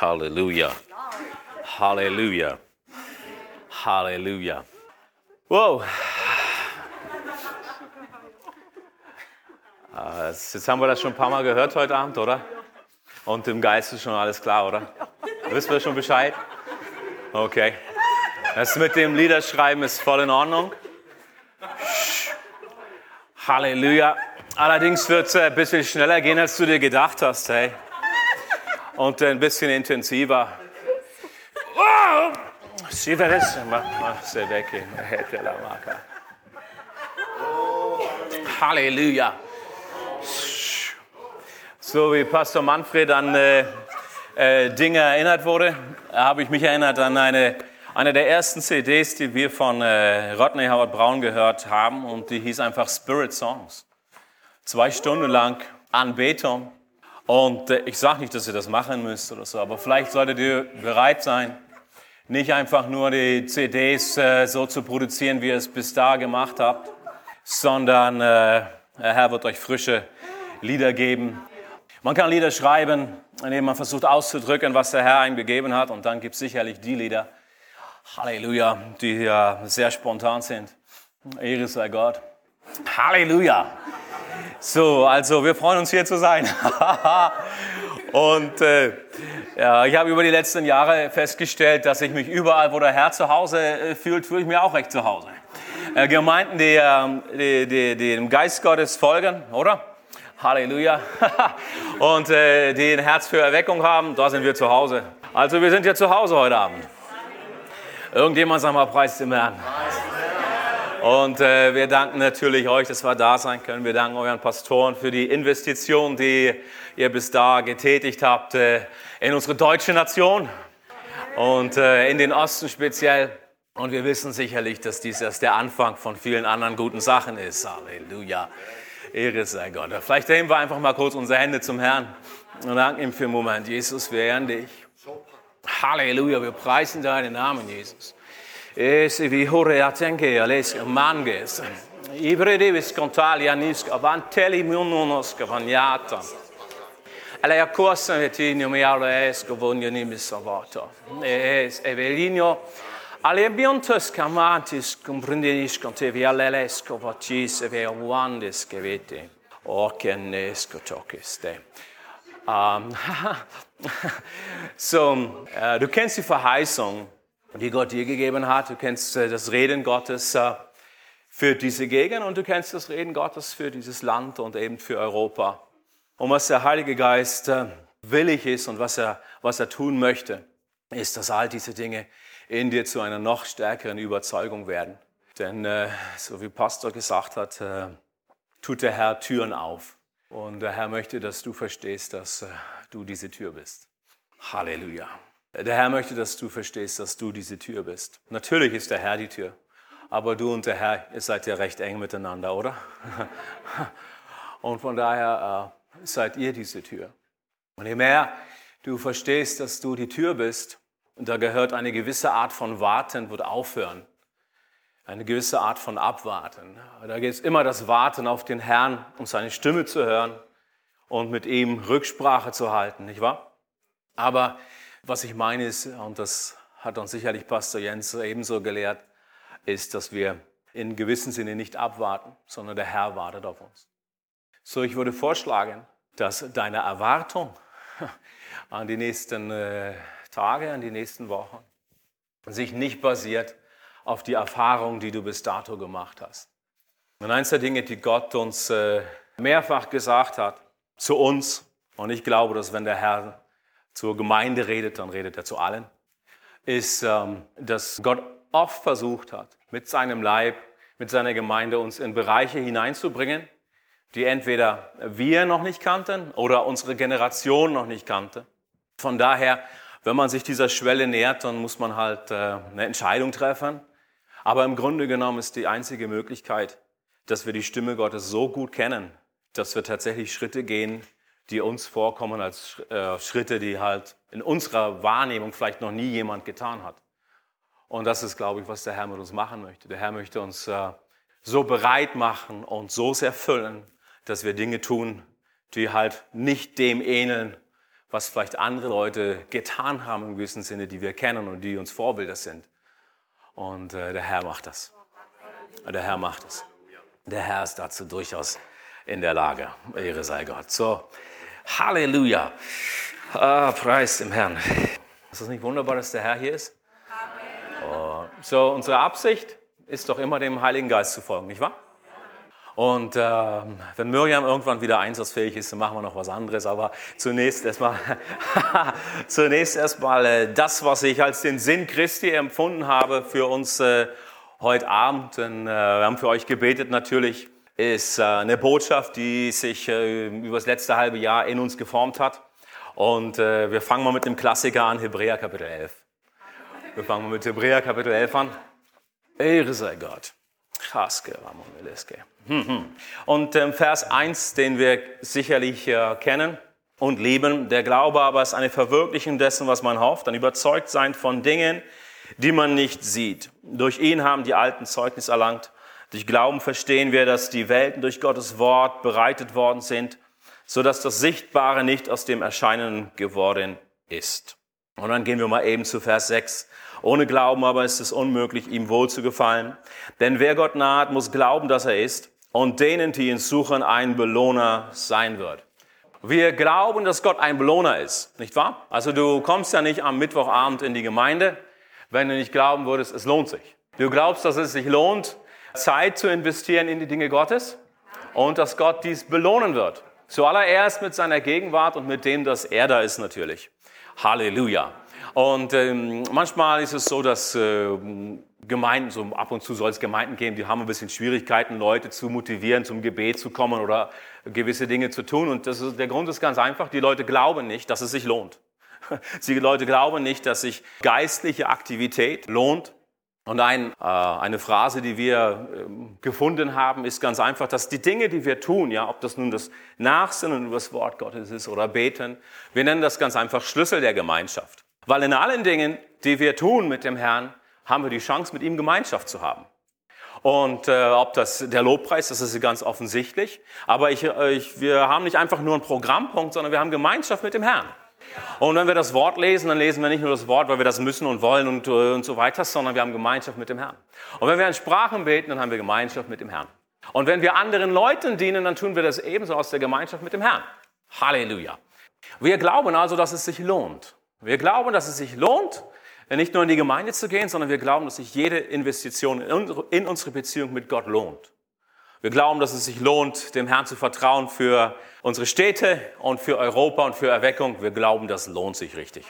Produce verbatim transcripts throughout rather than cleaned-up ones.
Halleluja. Halleluja. Halleluja. Wow. Jetzt haben wir das schon ein paar Mal gehört heute Abend, oder? Und im Geist ist schon alles klar, oder? Wissen wir schon Bescheid? Okay. Das mit dem Liederschreiben ist voll in Ordnung. Halleluja. Allerdings wird es ein bisschen schneller gehen, als du dir gedacht hast, hey. Und ein bisschen intensiver. Wow! Sie verrissen. Mach sie weg. Halleluja. So wie Pastor Manfred an äh, äh, Dinge erinnert wurde, habe ich mich erinnert an eine, eine der ersten C Ds, die wir von äh, Rodney Howard-Browne gehört haben. Und die hieß einfach Spirit Songs. Zwei Stunden lang Anbetung. Und äh, ich sage nicht, dass ihr das machen müsst oder so, aber vielleicht solltet ihr bereit sein, nicht einfach nur die C Ds äh, so zu produzieren, wie ihr es bis da gemacht habt, sondern äh, der Herr wird euch frische Lieder geben. Man kann Lieder schreiben, indem man versucht auszudrücken, was der Herr einem gegeben hat. Und dann gibt es sicherlich die Lieder, Halleluja, die äh, sehr spontan sind. Ehre sei Gott. Halleluja. So, also wir freuen uns hier zu sein. Und äh, ja, ich habe über die letzten Jahre festgestellt, dass ich mich überall, wo der Herr zu Hause äh, fühlt, fühle ich mich auch recht zu Hause. Äh, Gemeinden, die, die, die, die dem Geist Gottes folgen, oder? Halleluja. Und äh, die ein Herz für Erweckung haben, da sind wir zu Hause. Also wir sind ja zu Hause heute Abend. Irgendjemand sagt mal, preist dem Herrn. Und äh, wir danken natürlich euch, dass wir da sein können. Wir danken euren Pastoren für die Investition, die ihr bis da getätigt habt äh, in unsere deutsche Nation und äh, in den Osten speziell. Und wir wissen sicherlich, dass dies erst der Anfang von vielen anderen guten Sachen ist. Halleluja. Ehre sei Gott. Vielleicht heben wir einfach mal kurz unsere Hände zum Herrn und danken ihm für einen Moment. Jesus, wir ehren dich. Halleluja, wir preisen deinen Namen, Jesus. Ese vi hore atenke ales manges. Ibre devis contalia nis avanteli munonos cavaniata. Alla accorsa vetinio mi aule esco vonio nimis salvato. Es evelinio alle biontos camantis comprendenis contevi all'esco vacis eve wandis gevete. Orkenesco tokiste. Um, so, uh, du kennst die Verheißung, die Gott dir gegeben hat. Du kennst äh, das Reden Gottes äh, für diese Gegend und du kennst das Reden Gottes für dieses Land und eben für Europa. Und was der Heilige Geist äh, willig ist und was er, was er tun möchte, ist, dass all diese Dinge in dir zu einer noch stärkeren Überzeugung werden. Denn äh, so wie Pastor gesagt hat, äh, tut der Herr Türen auf. Und der Herr möchte, dass du verstehst, dass äh, du diese Tür bist. Halleluja. Der Herr möchte, dass du verstehst, dass du diese Tür bist. Natürlich ist der Herr die Tür, aber du und der Herr, ihr seid ja recht eng miteinander, oder? Und von daher äh, seid ihr diese Tür. Und je mehr du verstehst, dass du die Tür bist, und da gehört eine gewisse Art von Warten, wird aufhören. Eine gewisse Art von Abwarten. Da geht es immer das Warten auf den Herrn, um seine Stimme zu hören und mit ihm Rücksprache zu halten, nicht wahr? Aber was ich meine ist, und das hat uns sicherlich Pastor Jens ebenso gelehrt, ist, dass wir in gewissem Sinne nicht abwarten, sondern der Herr wartet auf uns. So, ich würde vorschlagen, dass deine Erwartung an die nächsten äh, Tage, an die nächsten Wochen sich nicht basiert auf die Erfahrung, die du bis dato gemacht hast. Und eins der Dinge, die Gott uns äh, mehrfach gesagt hat, zu uns, und ich glaube, dass wenn der Herr zur Gemeinde redet, dann redet er zu allen, ist, ähm, dass Gott oft versucht hat, mit seinem Leib, mit seiner Gemeinde uns in Bereiche hineinzubringen, die entweder wir noch nicht kannten oder unsere Generation noch nicht kannte. Von daher, wenn man sich dieser Schwelle nähert, dann muss man halt äh, eine Entscheidung treffen. Aber im Grunde genommen ist die einzige Möglichkeit, dass wir die Stimme Gottes so gut kennen, dass wir tatsächlich Schritte gehen, die uns vorkommen als äh, Schritte, die halt in unserer Wahrnehmung vielleicht noch nie jemand getan hat. Und das ist, glaube ich, was der Herr mit uns machen möchte. Der Herr möchte uns äh, so bereit machen und so sehr füllen, dass wir Dinge tun, die halt nicht dem ähneln, was vielleicht andere Leute getan haben im gewissen Sinne, die wir kennen und die uns Vorbilder sind. Und äh, der Herr macht das. Der Herr macht es. Der Herr ist dazu durchaus in der Lage. Ehre sei Gott. So, Halleluja. Ah, Preis dem Herrn. Ist das nicht wunderbar, dass der Herr hier ist? Oh. So, unsere Absicht ist doch immer dem Heiligen Geist zu folgen, nicht wahr? Und äh, wenn Miriam irgendwann wieder einsatzfähig ist, dann machen wir noch was anderes. Aber zunächst erstmal, zunächst erstmal äh, das, was ich als den Sinn Christi empfunden habe für uns äh, heute Abend. Denn, äh, wir haben für euch gebetet natürlich, ist äh, eine Botschaft, die sich äh, über das letzte halbe Jahr in uns geformt hat. Und äh, wir fangen mal mit dem Klassiker an, Hebräer Kapitel elf. Wir fangen mal mit Hebräer Kapitel elf an. Ehre sei Gott. Und ähm, Vers eins, den wir sicherlich äh, kennen und lieben. Der Glaube aber ist eine Verwirklichung dessen, was man hofft, ein Überzeugtsein von Dingen, die man nicht sieht. Durch ihn haben die Alten Zeugnis erlangt. Durch Glauben verstehen wir, dass die Welten durch Gottes Wort bereitet worden sind, sodass das Sichtbare nicht aus dem Erscheinenden geworden ist. Und dann gehen wir mal eben zu Vers sechs. Ohne Glauben aber ist es unmöglich, ihm wohlzugefallen. Denn wer Gott naht, muss glauben, dass er ist und denen, die ihn suchen, ein Belohner sein wird. Wir glauben, dass Gott ein Belohner ist, nicht wahr? Also du kommst ja nicht am Mittwochabend in die Gemeinde, wenn du nicht glauben würdest, es lohnt sich. Du glaubst, dass es sich lohnt, Zeit zu investieren in die Dinge Gottes und dass Gott dies belohnen wird. Zuallererst mit seiner Gegenwart und mit dem, dass er da ist natürlich. Halleluja. Und ähm, manchmal ist es so, dass äh, Gemeinden, so ab und zu soll es Gemeinden geben, die haben ein bisschen Schwierigkeiten, Leute zu motivieren, zum Gebet zu kommen oder gewisse Dinge zu tun. Und das ist, der Grund ist ganz einfach, die Leute glauben nicht, dass es sich lohnt. Die Leute glauben nicht, dass sich geistliche Aktivität lohnt. Und ein, äh, eine Phrase, die wir äh, gefunden haben, ist ganz einfach, dass die Dinge, die wir tun, ja, ob das nun das Nachsinnen über das Wort Gottes ist oder Beten, wir nennen das ganz einfach Schlüssel der Gemeinschaft. Weil in allen Dingen, die wir tun mit dem Herrn, haben wir die Chance, mit ihm Gemeinschaft zu haben. Und äh, ob das der Lobpreis, das ist ganz offensichtlich. Aber ich, ich, wir haben nicht einfach nur einen Programmpunkt, sondern wir haben Gemeinschaft mit dem Herrn. Und wenn wir das Wort lesen, dann lesen wir nicht nur das Wort, weil wir das müssen und wollen und, und so weiter, sondern wir haben Gemeinschaft mit dem Herrn. Und wenn wir in Sprachen beten, dann haben wir Gemeinschaft mit dem Herrn. Und wenn wir anderen Leuten dienen, dann tun wir das ebenso aus der Gemeinschaft mit dem Herrn. Halleluja. Wir glauben also, dass es sich lohnt. Wir glauben, dass es sich lohnt, nicht nur in die Gemeinde zu gehen, sondern wir glauben, dass sich jede Investition in unsere Beziehung mit Gott lohnt. Wir glauben, dass es sich lohnt, dem Herrn zu vertrauen für unsere Städte und für Europa und für Erweckung. Wir glauben, das lohnt sich richtig,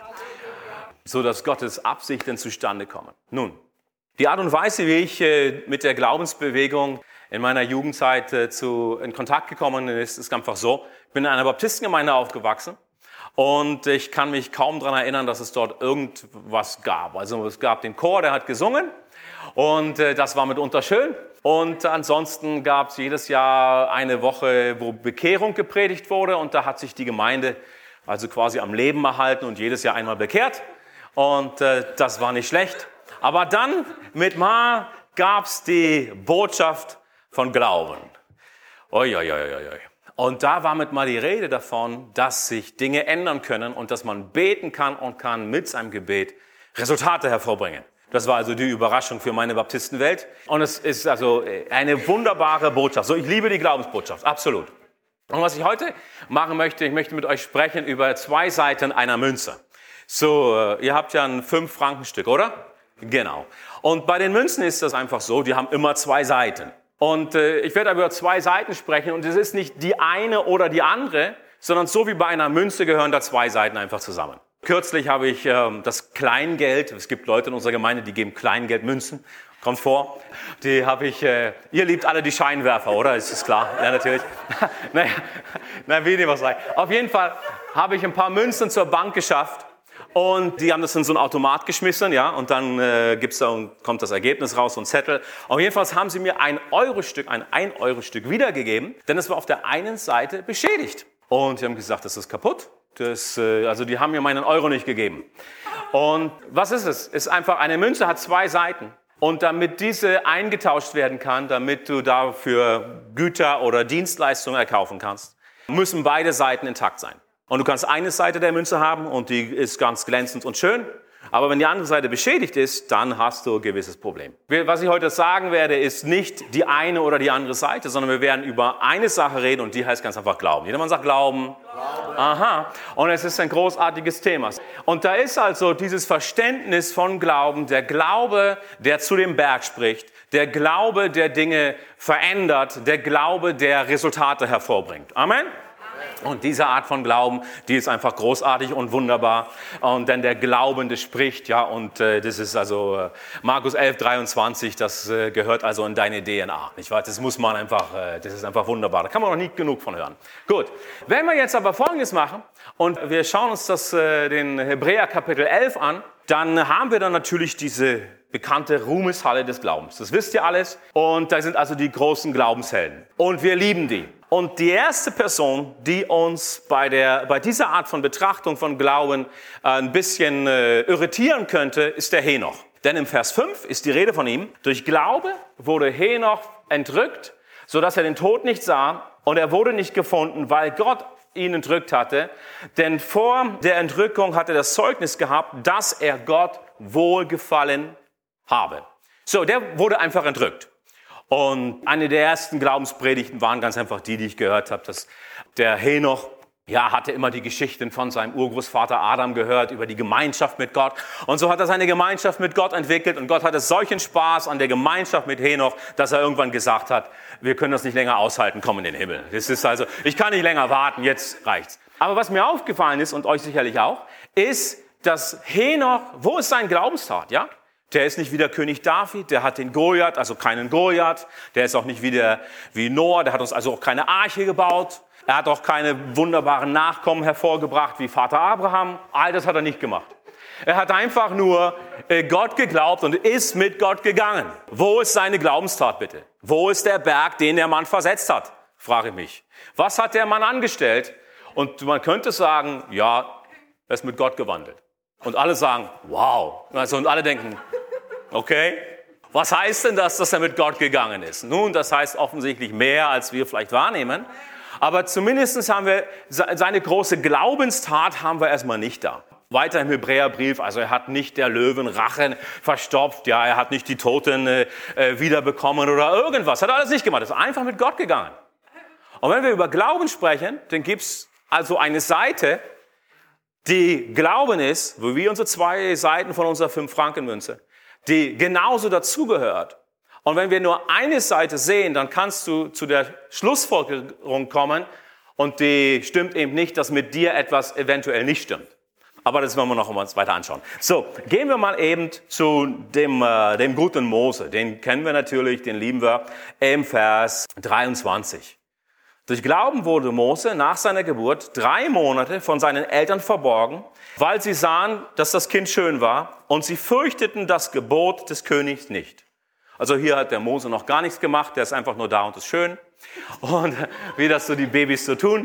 so dass Gottes Absichten zustande kommen. Nun, die Art und Weise, wie ich mit der Glaubensbewegung in meiner Jugendzeit zu, in Kontakt gekommen ist, ist einfach so. Ich bin in einer Baptistengemeinde aufgewachsen. Und ich kann mich kaum daran erinnern, dass es dort irgendwas gab. Also es gab den Chor, der hat gesungen und äh, das war mitunter schön. Und ansonsten gab es jedes Jahr eine Woche, wo Bekehrung gepredigt wurde und da hat sich die Gemeinde also quasi am Leben erhalten und jedes Jahr einmal bekehrt. Und äh, das war nicht schlecht. Aber dann mit Mal gab es die Botschaft von Glauben. Oi, oi, oi, oi, oi. Und da war mit mal die Rede davon, dass sich Dinge ändern können und dass man beten kann und kann mit seinem Gebet Resultate hervorbringen. Das war also die Überraschung für meine Baptistenwelt. Und es ist also eine wunderbare Botschaft. So, ich liebe die Glaubensbotschaft, absolut. Und was ich heute machen möchte, ich möchte mit euch sprechen über zwei Seiten einer Münze. So, ihr habt ja ein fünf-Franken-Stück, oder? Genau. Und bei den Münzen ist das einfach so, die haben immer zwei Seiten. Und äh, ich werde über zwei Seiten sprechen und es ist nicht die eine oder die andere, sondern so wie bei einer Münze gehören da zwei Seiten einfach zusammen. Kürzlich habe ich äh, das Kleingeld, es gibt Leute in unserer Gemeinde, die geben Kleingeldmünzen, kommt vor, die habe ich, äh, ihr liebt alle die Scheinwerfer, oder? Ist das klar? Ja, natürlich. naja, na, wie dem was sei. Auf jeden Fall habe ich ein paar Münzen zur Bank geschafft. Und die haben das in so einen Automat geschmissen, ja, und dann äh, gibt's da und kommt das Ergebnis raus, so ein Zettel. Auf jeden Fall haben sie mir ein Euro-Stück, ein ein-Euro-Stück wiedergegeben, denn es war auf der einen Seite beschädigt. Und die haben gesagt, das ist kaputt. Das, äh, also die haben mir meinen Euro nicht gegeben. Und was ist es? Es ist einfach, eine Münze hat zwei Seiten. Und damit diese eingetauscht werden kann, damit du dafür Güter oder Dienstleistungen erkaufen kannst, müssen beide Seiten intakt sein. Und du kannst eine Seite der Münze haben und die ist ganz glänzend und schön. Aber wenn die andere Seite beschädigt ist, dann hast du ein gewisses Problem. Was ich heute sagen werde, ist nicht die eine oder die andere Seite, sondern wir werden über eine Sache reden und die heißt ganz einfach Glauben. Jedermann sagt Glauben. Glauben. Aha. Und es ist ein großartiges Thema. Und da ist also dieses Verständnis von Glauben, der Glaube, der zu dem Berg spricht, der Glaube, der Dinge verändert, der Glaube, der Resultate hervorbringt. Amen. Und diese Art von Glauben, die ist einfach großartig und wunderbar. Und denn der Glaubende spricht, ja, und äh, das ist also äh, Markus elf, dreiundzwanzig, das äh, gehört also in deine D N A. Nicht wahr? Das muss man einfach, äh, das ist einfach wunderbar. Da kann man noch nicht genug von hören. Gut, wenn wir jetzt aber Folgendes machen und wir schauen uns das, äh, den Hebräer Kapitel elf an, dann haben wir dann natürlich diese bekannte Ruhmeshalle des Glaubens. Das wisst ihr alles. Und da sind also die großen Glaubenshelden. Und wir lieben die. Und die erste Person, die uns bei, der, bei dieser Art von Betrachtung von Glauben äh, ein bisschen äh, irritieren könnte, ist der Henoch. Denn im Vers fünf ist die Rede von ihm. Durch Glaube wurde Henoch entrückt, sodass er den Tod nicht sah. Und er wurde nicht gefunden, weil Gott ihn entrückt hatte. Denn vor der Entrückung hat er das Zeugnis gehabt, dass er Gott wohlgefallen habe. So, der wurde einfach entrückt. Und eine der ersten Glaubenspredigten waren ganz einfach die, die ich gehört habe, dass der Henoch, ja, hatte immer die Geschichten von seinem Urgroßvater Adam gehört über die Gemeinschaft mit Gott. Und so hat er seine Gemeinschaft mit Gott entwickelt und Gott hatte solchen Spaß an der Gemeinschaft mit Henoch, dass er irgendwann gesagt hat, wir können das nicht länger aushalten, komm in den Himmel. Das ist also, ich kann nicht länger warten, jetzt reicht's. Aber was mir aufgefallen ist und euch sicherlich auch, ist, dass Henoch, wo ist sein Glaubenstat, ja? Der ist nicht wie der König David, der hat den Goliath, also keinen Goliath. Der ist auch nicht wie, der, wie Noah, der hat uns also auch keine Arche gebaut. Er hat auch keine wunderbaren Nachkommen hervorgebracht wie Vater Abraham. All das hat er nicht gemacht. Er hat einfach nur Gott geglaubt und ist mit Gott gegangen. Wo ist seine Glaubenstat bitte? Wo ist der Berg, den der Mann versetzt hat? Frage ich mich. Was hat der Mann angestellt? Und man könnte sagen, ja, er ist mit Gott gewandelt. Und alle sagen, wow. Also, und alle denken, okay, was heißt denn das, dass er mit Gott gegangen ist? Nun, das heißt offensichtlich mehr, als wir vielleicht wahrnehmen. Aber zumindest haben wir seine große Glaubenstat haben wir erstmal nicht da. Weiter im Hebräerbrief, also er hat nicht der Löwen Rachen verstopft, ja, er hat nicht die Toten äh, wiederbekommen oder irgendwas. Hat er alles nicht gemacht, er ist einfach mit Gott gegangen. Und wenn wir über Glauben sprechen, dann gibt's also eine Seite, die Glauben ist, wo wir unsere zwei Seiten von unserer fünf-Franken-Münze, die genauso dazugehört. Und wenn wir nur eine Seite sehen, dann kannst du zu der Schlussfolgerung kommen und die stimmt eben nicht, dass mit dir etwas eventuell nicht stimmt. Aber das wollen wir noch mal weiter anschauen. So, gehen wir mal eben zu dem, äh, dem guten Mose. Den kennen wir natürlich, den lieben wir im Vers dreiundzwanzig. Durch Glauben wurde Mose nach seiner Geburt drei Monate von seinen Eltern verborgen, weil sie sahen, dass das Kind schön war und sie fürchteten das Gebot des Königs nicht. Also hier hat der Mose noch gar nichts gemacht, der ist einfach nur da und ist schön. Und wie das so die Babys so tun.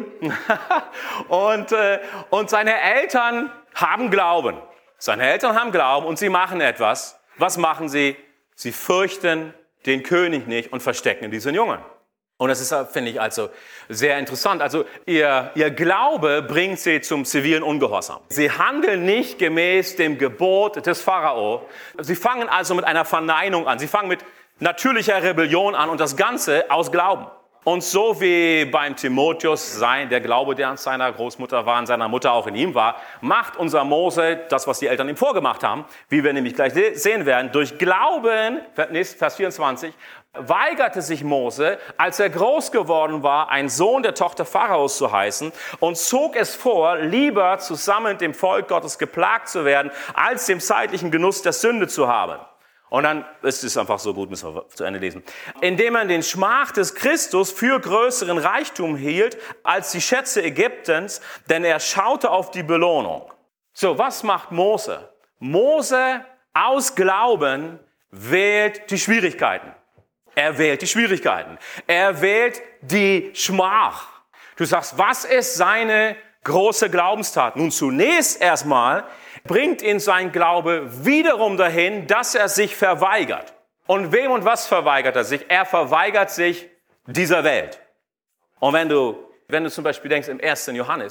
und, äh, und seine Eltern haben Glauben. Seine Eltern haben Glauben und sie machen etwas. Was machen sie? Sie fürchten den König nicht und verstecken diesen Jungen. Und das ist, finde ich, also sehr interessant. Also ihr, ihr Glaube bringt sie zum zivilen Ungehorsam. Sie handeln nicht gemäß dem Gebot des Pharao. Sie fangen also mit einer Verneinung an. Sie fangen mit natürlicher Rebellion an und das Ganze aus Glauben. Und so wie beim Timotheus sein, der Glaube, der an seiner Großmutter war, an seiner Mutter auch in ihm war, macht unser Mose das, was die Eltern ihm vorgemacht haben, wie wir nämlich gleich sehen werden. Durch Glauben, Vers vierundzwanzig, weigerte sich Mose, als er groß geworden war, ein Sohn der Tochter Pharaos zu heißen und zog es vor, lieber zusammen mit dem Volk Gottes geplagt zu werden, als dem zeitlichen Genuss der Sünde zu haben. Und dann ist es einfach so gut, müssen wir zu Ende lesen. Indem man den Schmach des Christus für größeren Reichtum hielt als die Schätze Ägyptens, denn er schaute auf die Belohnung. So, was macht Mose? Mose aus Glauben wählt die Schwierigkeiten. Er wählt die Schwierigkeiten. Er wählt die Schmach. Du sagst, was ist seine große Glaubenstat? Nun, zunächst erstmal bringt ihn sein Glaube wiederum dahin, dass er sich verweigert. Und wem und was verweigert er sich? Er verweigert sich dieser Welt. Und wenn du, wenn du zum Beispiel denkst im ersten Johannes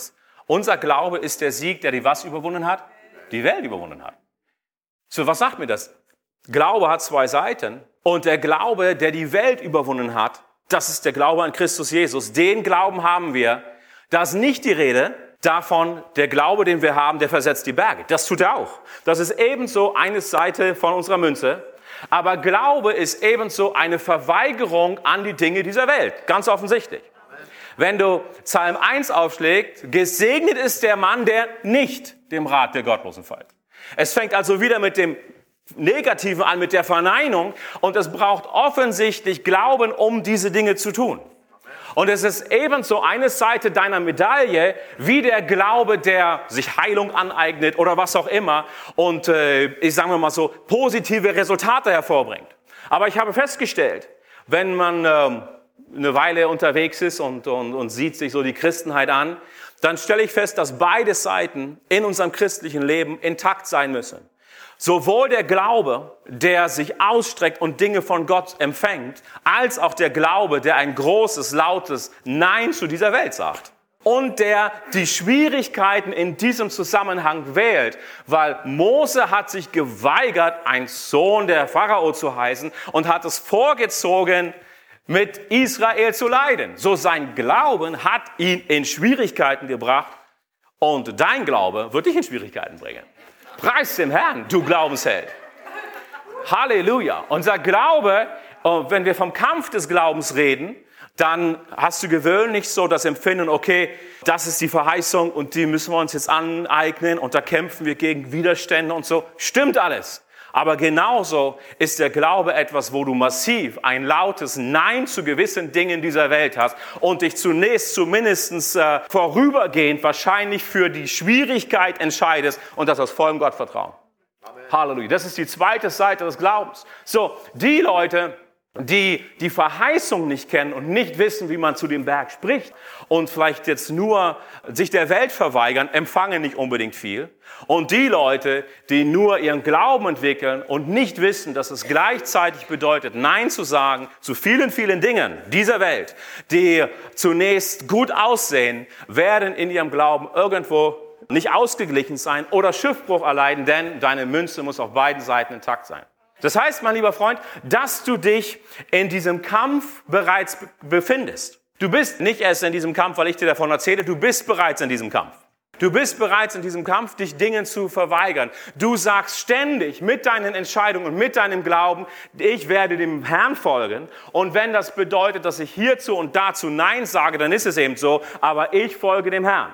Unser Glaube ist der Sieg, der die was überwunden hat? Die Welt überwunden hat. So, was sagt mir das? Glaube hat zwei Seiten. Und der Glaube, der die Welt überwunden hat, das ist der Glaube an Christus Jesus. Den Glauben haben wir. Da ist nicht die Rede davon, der Glaube, den wir haben, der versetzt die Berge. Das tut er auch. Das ist ebenso eine Seite von unserer Münze. Aber Glaube ist ebenso eine Verweigerung an die Dinge dieser Welt. Ganz offensichtlich. Wenn du Psalm eins aufschlägst, gesegnet ist der Mann, der nicht dem Rat der Gottlosen folgt. Es fängt also wieder mit dem Negativen an, mit der Verneinung. Und es braucht offensichtlich Glauben, um diese Dinge zu tun. Und es ist ebenso eine Seite deiner Medaille, wie der Glaube, der sich Heilung aneignet oder was auch immer. Und äh, ich sage mal so, positive Resultate hervorbringt. Aber ich habe festgestellt, wenn man ähm, eine Weile unterwegs ist und, und, und sieht sich so die Christenheit an, dann stelle ich fest, dass beide Seiten in unserem christlichen Leben intakt sein müssen. Sowohl der Glaube, der sich ausstreckt und Dinge von Gott empfängt, als auch der Glaube, der ein großes, lautes Nein zu dieser Welt sagt. Und der die Schwierigkeiten in diesem Zusammenhang wählt, weil Mose hat sich geweigert, ein Sohn der Pharao zu heißen und hat es vorgezogen, mit Israel zu leiden. So sein Glauben hat ihn in Schwierigkeiten gebracht und dein Glaube wird dich in Schwierigkeiten bringen. Preis dem Herrn, du Glaubensheld. Halleluja. Unser Glaube, wenn wir vom Kampf des Glaubens reden, dann hast du gewöhnlich so das Empfinden, okay, das ist die Verheißung und die müssen wir uns jetzt aneignen und da kämpfen wir gegen Widerstände und so. Stimmt alles. Aber genauso ist der Glaube etwas, wo du massiv ein lautes Nein zu gewissen Dingen dieser Welt hast und dich zunächst zumindest äh, vorübergehend wahrscheinlich für die Schwierigkeit entscheidest und das aus vollem Gottvertrauen. Amen. Halleluja. Das ist die zweite Seite des Glaubens. So, die Leute, die die Verheißung nicht kennen und nicht wissen, wie man zu dem Berg spricht und vielleicht jetzt nur sich der Welt verweigern, empfangen nicht unbedingt viel. Und die Leute, die nur ihren Glauben entwickeln und nicht wissen, dass es gleichzeitig bedeutet, Nein zu sagen zu vielen, vielen Dingen dieser Welt, die zunächst gut aussehen, werden in ihrem Glauben irgendwo nicht ausgeglichen sein oder Schiffbruch erleiden, denn deine Münze muss auf beiden Seiten intakt sein. Das heißt, mein lieber Freund, dass du dich in diesem Kampf bereits befindest. Du bist nicht erst in diesem Kampf, weil ich dir davon erzähle, du bist bereits in diesem Kampf. Du bist bereits in diesem Kampf, dich Dingen zu verweigern. Du sagst ständig mit deinen Entscheidungen und mit deinem Glauben, ich werde dem Herrn folgen. Und wenn das bedeutet, dass ich hierzu und dazu Nein sage, dann ist es eben so, aber ich folge dem Herrn.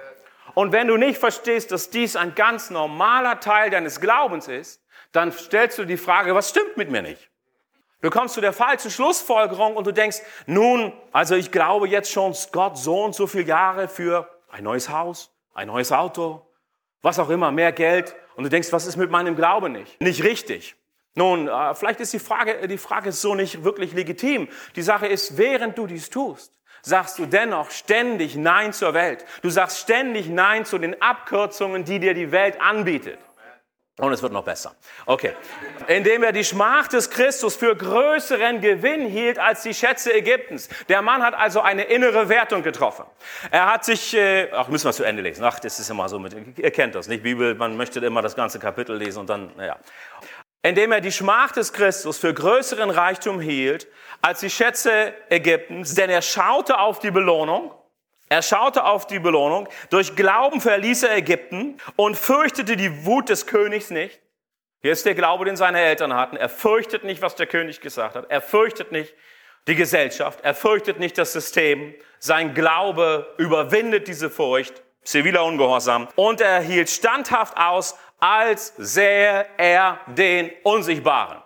Und wenn du nicht verstehst, dass dies ein ganz normaler Teil deines Glaubens ist, dann stellst du die Frage, was stimmt mit mir nicht? Du kommst zu der falschen Schlussfolgerung und du denkst, nun, also ich glaube jetzt schon Gott so und so viele Jahre für ein neues Haus, ein neues Auto, was auch immer, mehr Geld. Und du denkst, was ist mit meinem Glauben nicht? Nicht richtig. Nun, vielleicht ist die Frage, die Frage ist so nicht wirklich legitim. Die Sache ist, während du dies tust, sagst du dennoch ständig Nein zur Welt. Du sagst ständig Nein zu den Abkürzungen, die dir die Welt anbietet. Und es wird noch besser. Okay. Indem er die Schmach des Christus für größeren Gewinn hielt als die Schätze Ägyptens. Der Mann hat also eine innere Wertung getroffen. Er hat sich, äh, ach, müssen wir zu Ende lesen. Ach, das ist immer so mit, ihr kennt das, nicht? Bibel, man möchte immer das ganze Kapitel lesen und dann, naja. Indem er die Schmach des Christus für größeren Reichtum hielt als die Schätze Ägyptens, denn er schaute auf die Belohnung. Er schaute auf die Belohnung. Durch Glauben verließ er Ägypten und fürchtete die Wut des Königs nicht. Hier ist der Glaube, den seine Eltern hatten. Er fürchtet nicht, was der König gesagt hat. Er fürchtet nicht die Gesellschaft. Er fürchtet nicht das System. Sein Glaube überwindet diese Furcht. Ziviler Ungehorsam. Und er hielt standhaft aus, als sähe er den Unsichtbaren.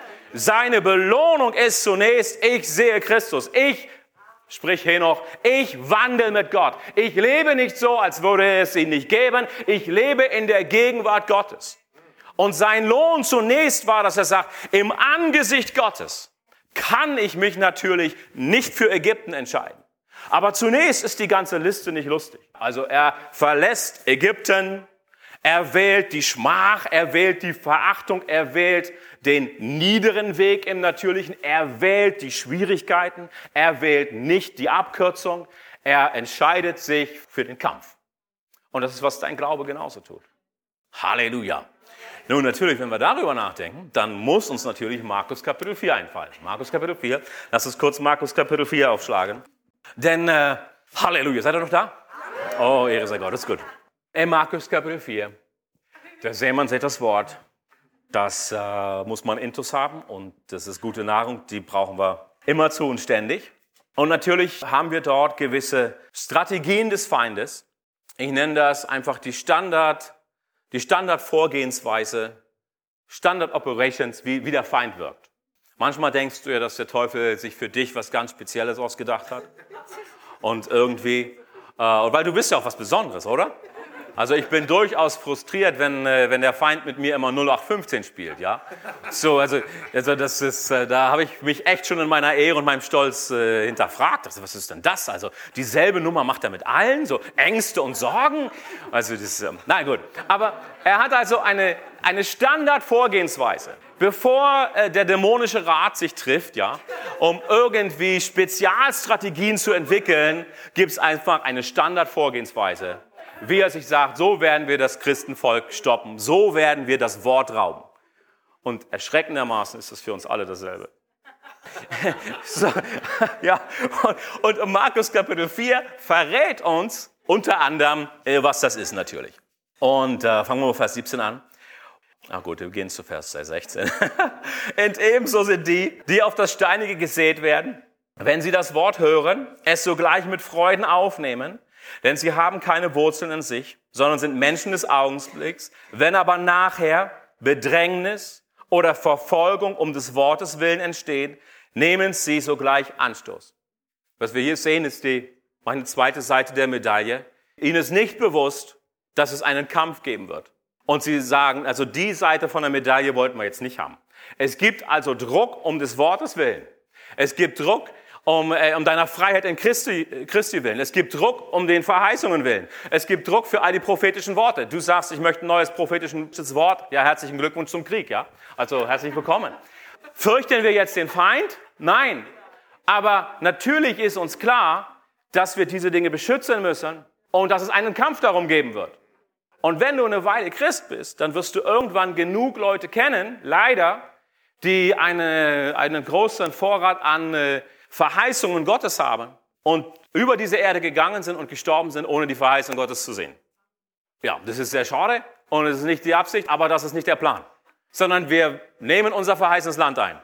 Seine Belohnung ist zunächst, ich sehe Christus. Ich Sprich Henoch, ich wandle mit Gott. Ich lebe nicht so, als würde es ihn nicht geben. Ich lebe in der Gegenwart Gottes. Und sein Lohn zunächst war, dass er sagt, im Angesicht Gottes kann ich mich natürlich nicht für Ägypten entscheiden. Aber zunächst ist die ganze Liste nicht lustig. Also er verlässt Ägypten, er wählt die Schmach, er wählt die Verachtung, er wählt den niederen Weg im Natürlichen, er wählt die Schwierigkeiten, er wählt nicht die Abkürzung, er entscheidet sich für den Kampf. Und das ist, was dein Glaube genauso tut. Halleluja. Nun, natürlich, wenn wir darüber nachdenken, dann muss uns natürlich Markus Kapitel vier einfallen. Markus Kapitel vier. Lass uns kurz Markus Kapitel vier aufschlagen. Denn, äh, Halleluja, seid ihr noch da? Oh, Ehre sei Gott, das ist gut. In Markus Kapitel vier, da sehen wir das Wort. Das äh, muss man intus haben und das ist gute Nahrung, die brauchen wir immerzu und ständig. Und natürlich haben wir dort gewisse Strategien des Feindes. Ich nenne das einfach die Standard, die Standardvorgehensweise, Standard Operations, wie, wie der Feind wirkt. Manchmal denkst du ja, dass der Teufel sich für dich was ganz Spezielles ausgedacht hat. Und irgendwie, äh, weil du bist ja auch was Besonderes, oder? Also ich bin durchaus frustriert, wenn, äh, wenn der Feind mit mir immer null acht fünfzehn spielt, ja. So, also, also das ist, äh, da habe ich mich echt schon in meiner Ehre und meinem Stolz äh, hinterfragt. Also, was ist denn das? Also dieselbe Nummer macht er mit allen, so Ängste und Sorgen. Also das, äh, nein gut. Aber er hat also eine, eine Standardvorgehensweise. Bevor äh, der dämonische Rat sich trifft, ja, um irgendwie Spezialstrategien zu entwickeln, gibt es einfach eine Standardvorgehensweise. Wie er sich sagt, so werden wir das Christenvolk stoppen, so werden wir das Wort rauben. Und erschreckendermaßen ist das für uns alle dasselbe. so, ja, und, und Markus Kapitel vier verrät uns unter anderem, äh, was das ist natürlich. Und äh, fangen wir mit Vers siebzehn an. Ach gut, wir gehen zu Vers sechzehn. Und ebenso sind die, die auf das Steinige gesät werden, wenn sie das Wort hören, es sogleich mit Freuden aufnehmen, denn sie haben keine Wurzeln in sich, sondern sind Menschen des Augenblicks. Wenn aber nachher Bedrängnis oder Verfolgung um des Wortes willen entsteht, nehmen sie sogleich Anstoß. Was wir hier sehen, ist die, meine zweite Seite der Medaille. Ihnen ist nicht bewusst, dass es einen Kampf geben wird. Und sie sagen, also die Seite von der Medaille wollten wir jetzt nicht haben. Es gibt also Druck um des Wortes willen. Es gibt Druck Um, äh, um deiner Freiheit in Christi, Christi willen. Es gibt Druck um den Verheißungen willen. Es gibt Druck für all die prophetischen Worte. Du sagst, ich möchte ein neues prophetisches Wort. Ja, herzlichen Glückwunsch zum Krieg, ja. Also herzlich willkommen. Fürchten wir jetzt den Feind? Nein. Aber natürlich ist uns klar, dass wir diese Dinge beschützen müssen und dass es einen Kampf darum geben wird. Und wenn du eine Weile Christ bist, dann wirst du irgendwann genug Leute kennen, leider, die eine, einen großen Vorrat an äh, Verheißungen Gottes haben und über diese Erde gegangen sind und gestorben sind, ohne die Verheißung Gottes zu sehen. Ja, das ist sehr schade und es ist nicht die Absicht, aber das ist nicht der Plan. Sondern wir nehmen unser verheißenes Land ein.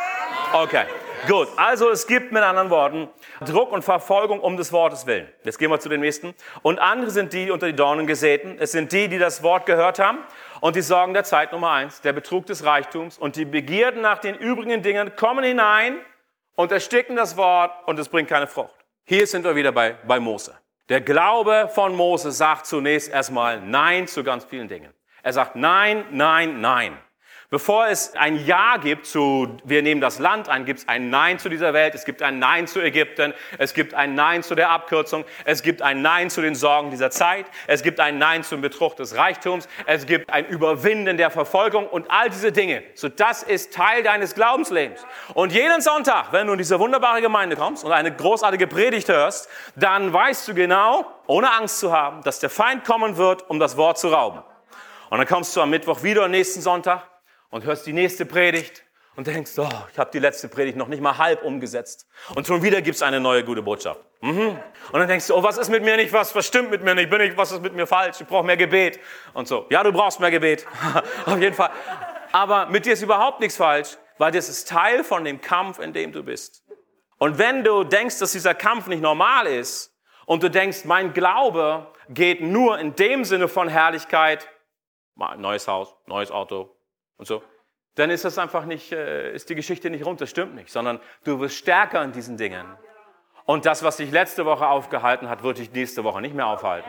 Okay, gut. Also es gibt mit anderen Worten Druck und Verfolgung um des Wortes willen. Jetzt gehen wir zu den nächsten. Und andere sind die unter die Dornen gesäten. Es sind die, die das Wort gehört haben und die Sorgen der Zeit Nummer eins, der Betrug des Reichtums und die Begierden nach den übrigen Dingen kommen hinein und ersticken das Wort und es bringt keine Frucht. Hier sind wir wieder bei, bei Mose. Der Glaube von Mose sagt zunächst erstmal Nein zu ganz vielen Dingen. Er sagt Nein, Nein, Nein. Bevor es ein Ja gibt zu, wir nehmen das Land ein, gibt es ein Nein zu dieser Welt, es gibt ein Nein zu Ägypten, es gibt ein Nein zu der Abkürzung, es gibt ein Nein zu den Sorgen dieser Zeit, es gibt ein Nein zum Betrug des Reichtums, es gibt ein Überwinden der Verfolgung und all diese Dinge. So, das ist Teil deines Glaubenslebens. Und jeden Sonntag, wenn du in diese wunderbare Gemeinde kommst und eine großartige Predigt hörst, dann weißt du genau, ohne Angst zu haben, dass der Feind kommen wird, um das Wort zu rauben. Und dann kommst du am Mittwoch wieder, nächsten Sonntag, und hörst die nächste Predigt und denkst, oh, ich habe die letzte Predigt noch nicht mal halb umgesetzt. Und schon wieder gibt's eine neue gute Botschaft. Mhm. Und dann denkst du, oh, was ist mit mir nicht, was, was stimmt mit mir nicht, bin ich, was ist mit mir falsch, ich brauche mehr Gebet. Und so, ja, du brauchst mehr Gebet, auf jeden Fall. Aber mit dir ist überhaupt nichts falsch, weil das ist Teil von dem Kampf, in dem du bist. Und wenn du denkst, dass dieser Kampf nicht normal ist und du denkst, mein Glaube geht nur in dem Sinne von Herrlichkeit, mal ein neues Haus, neues Auto, und so, dann ist das einfach nicht, ist die Geschichte nicht rund, das stimmt nicht, sondern du wirst stärker in diesen Dingen. Und das, was dich letzte Woche aufgehalten hat, wird dich nächste Woche nicht mehr aufhalten.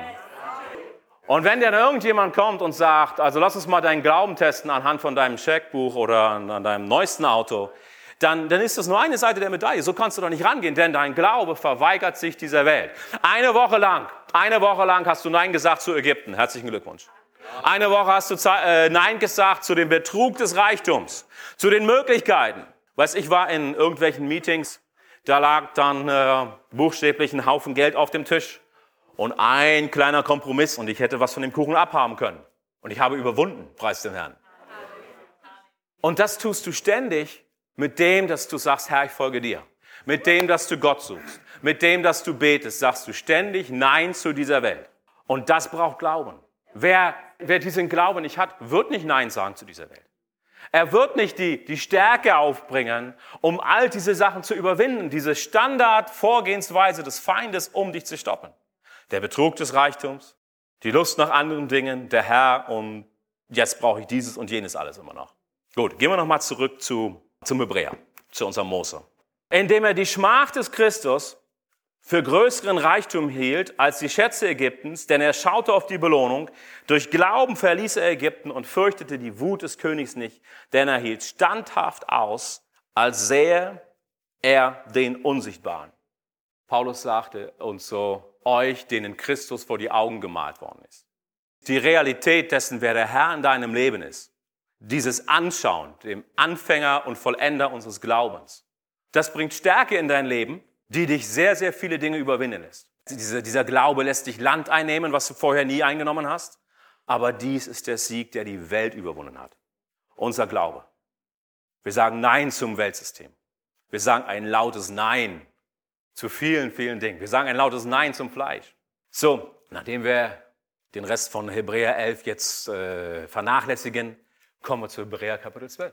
Und wenn dann irgendjemand kommt und sagt, also lass uns mal deinen Glauben testen anhand von deinem Scheckbuch oder an deinem neuesten Auto, dann, dann ist das nur eine Seite der Medaille. So kannst du doch nicht rangehen, denn dein Glaube verweigert sich dieser Welt. Eine Woche lang, eine Woche lang hast du Nein gesagt zu Ägypten. Herzlichen Glückwunsch. Eine Woche hast du äh, Nein gesagt zu dem Betrug des Reichtums, zu den Möglichkeiten. Weißt, ich war in irgendwelchen Meetings, da lag dann äh, buchstäblich ein Haufen Geld auf dem Tisch und ein kleiner Kompromiss und ich hätte was von dem Kuchen abhaben können. Und ich habe überwunden, preis den Herrn. Und das tust du ständig mit dem, dass du sagst, Herr, ich folge dir. Mit dem, dass du Gott suchst. Mit dem, dass du betest, sagst du ständig Nein zu dieser Welt. Und das braucht Glauben. Wer, wer diesen Glauben nicht hat, wird nicht Nein sagen zu dieser Welt. Er wird nicht die, die Stärke aufbringen, um all diese Sachen zu überwinden. Diese Standardvorgehensweise des Feindes, um dich zu stoppen. Der Betrug des Reichtums, die Lust nach anderen Dingen, der Herr und jetzt brauche ich dieses und jenes alles immer noch. Gut, gehen wir nochmal zurück zu, zum Hebräer, zu unserem Mose. Indem er die Schmach des Christus für größeren Reichtum hielt als die Schätze Ägyptens, denn er schaute auf die Belohnung. Durch Glauben verließ er Ägypten und fürchtete die Wut des Königs nicht, denn er hielt standhaft aus, als sähe er den Unsichtbaren. Paulus sagte uns so, euch, denen Christus vor die Augen gemalt worden ist. Die Realität dessen, wer der Herr in deinem Leben ist, dieses Anschauen, dem Anfänger und Vollender unseres Glaubens, das bringt Stärke in dein Leben, die dich sehr, sehr viele Dinge überwinden lässt. Dieser, dieser Glaube lässt dich Land einnehmen, was du vorher nie eingenommen hast. Aber dies ist der Sieg, der die Welt überwunden hat. Unser Glaube. Wir sagen Nein zum Weltsystem. Wir sagen ein lautes Nein zu vielen, vielen Dingen. Wir sagen ein lautes Nein zum Fleisch. So, nachdem wir den Rest von Hebräer elf jetzt äh, vernachlässigen, kommen wir zu Hebräer Kapitel zwölf.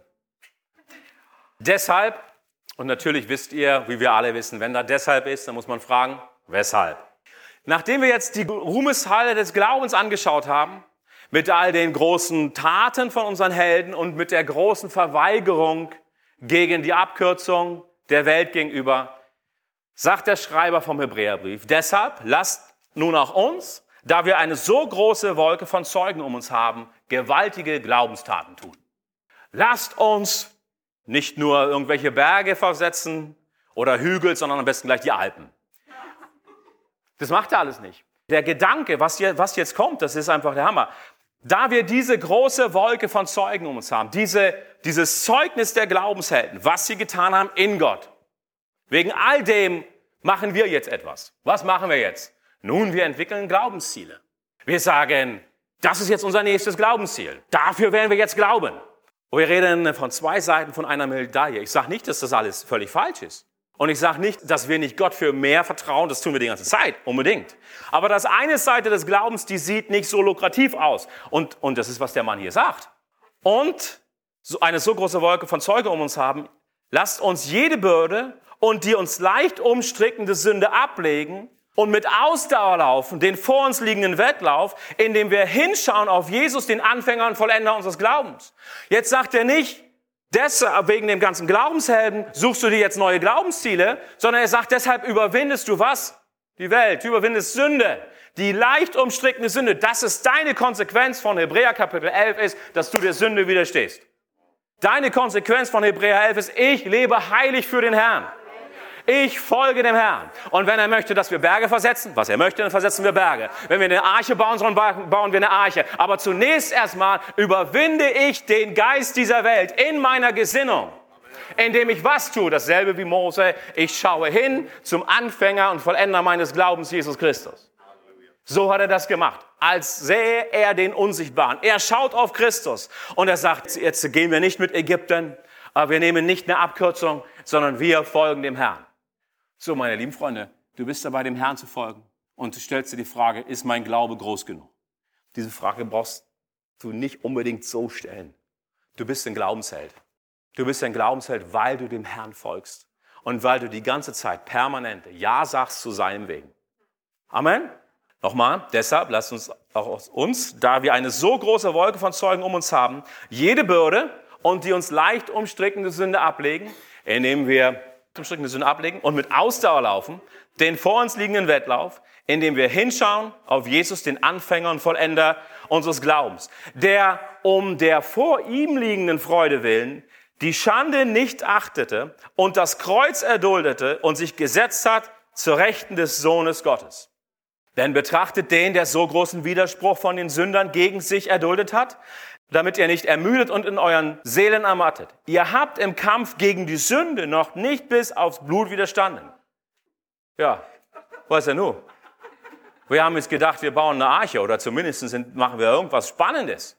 Deshalb, und natürlich wisst ihr, wie wir alle wissen, wenn da deshalb ist, dann muss man fragen, weshalb? Nachdem wir jetzt die Ruhmeshalle des Glaubens angeschaut haben, mit all den großen Taten von unseren Helden und mit der großen Verweigerung gegen die Abkürzung der Welt gegenüber, sagt der Schreiber vom Hebräerbrief, deshalb lasst nun auch uns, da wir eine so große Wolke von Zeugen um uns haben, gewaltige Glaubenstaten tun. Lasst uns nicht nur irgendwelche Berge versetzen oder Hügel, sondern am besten gleich die Alpen. Das macht er alles nicht. Der Gedanke, was jetzt, was jetzt kommt, das ist einfach der Hammer. Da wir diese große Wolke von Zeugen um uns haben, diese, dieses Zeugnis der Glaubenshelden, was sie getan haben in Gott, wegen all dem machen wir jetzt etwas. Was machen wir jetzt? Nun, wir entwickeln Glaubensziele. Wir sagen, das ist jetzt unser nächstes Glaubensziel. Dafür werden wir jetzt glauben. Und wir reden von zwei Seiten von einer Medaille. Ich sage nicht, dass das alles völlig falsch ist. Und ich sage nicht, dass wir nicht Gott für mehr vertrauen. Das tun wir die ganze Zeit, unbedingt. Aber das eine Seite des Glaubens, die sieht nicht so lukrativ aus. Und, und das ist, was der Mann hier sagt. Und so eine so große Wolke von Zeugen um uns haben, lasst uns jede Bürde und die uns leicht umstrickende Sünde ablegen und mit Ausdauer laufen, den vor uns liegenden Wettlauf, indem wir hinschauen auf Jesus, den Anfänger und Vollender unseres Glaubens. Jetzt sagt er nicht, deshalb wegen dem ganzen Glaubenshelden suchst du dir jetzt neue Glaubensziele, sondern er sagt, deshalb überwindest du was? Die Welt, du überwindest Sünde. Die leicht umstrickende Sünde, das ist deine Konsequenz von Hebräer Kapitel elf ist, dass du der Sünde widerstehst. Deine Konsequenz von Hebräer elf ist, ich lebe heilig für den Herrn. Ich folge dem Herrn. Und wenn er möchte, dass wir Berge versetzen, was er möchte, dann versetzen wir Berge. Wenn wir eine Arche bauen sollen, bauen wir eine Arche. Aber zunächst erstmal überwinde ich den Geist dieser Welt in meiner Gesinnung. Indem ich was tue? Dasselbe wie Mose. Ich schaue hin zum Anfänger und Vollender meines Glaubens, Jesus Christus. So hat er das gemacht. Als sähe er den Unsichtbaren. Er schaut auf Christus. Und er sagt, jetzt gehen wir nicht mit Ägypten, aber wir nehmen nicht eine Abkürzung, sondern wir folgen dem Herrn. So, meine lieben Freunde, du bist dabei, dem Herrn zu folgen und du stellst dir die Frage, ist mein Glaube groß genug? Diese Frage brauchst du nicht unbedingt so stellen. Du bist ein Glaubensheld. Du bist ein Glaubensheld, weil du dem Herrn folgst und weil du die ganze Zeit permanent Ja sagst zu seinem Wegen. Amen? Nochmal, deshalb lasst uns auch aus uns, da wir eine so große Wolke von Zeugen um uns haben, jede Bürde und die uns leicht umstrickende Sünde ablegen, indem wir umstrickende Sünde ablegen und mit Ausdauer laufen, den vor uns liegenden Wettlauf, indem wir hinschauen auf Jesus, den Anfänger und Vollender unseres Glaubens, der um der vor ihm liegenden Freude willen die Schande nicht achtete und das Kreuz erduldete und sich gesetzt hat zur Rechten des Sohnes Gottes. Denn betrachtet den, der so großen Widerspruch von den Sündern gegen sich erduldet hat, damit ihr nicht ermüdet und in euren Seelen ermattet. Ihr habt im Kampf gegen die Sünde noch nicht bis aufs Blut widerstanden. Ja, was denn nun? Wir haben jetzt gedacht, wir bauen eine Arche oder zumindest sind, machen wir irgendwas Spannendes.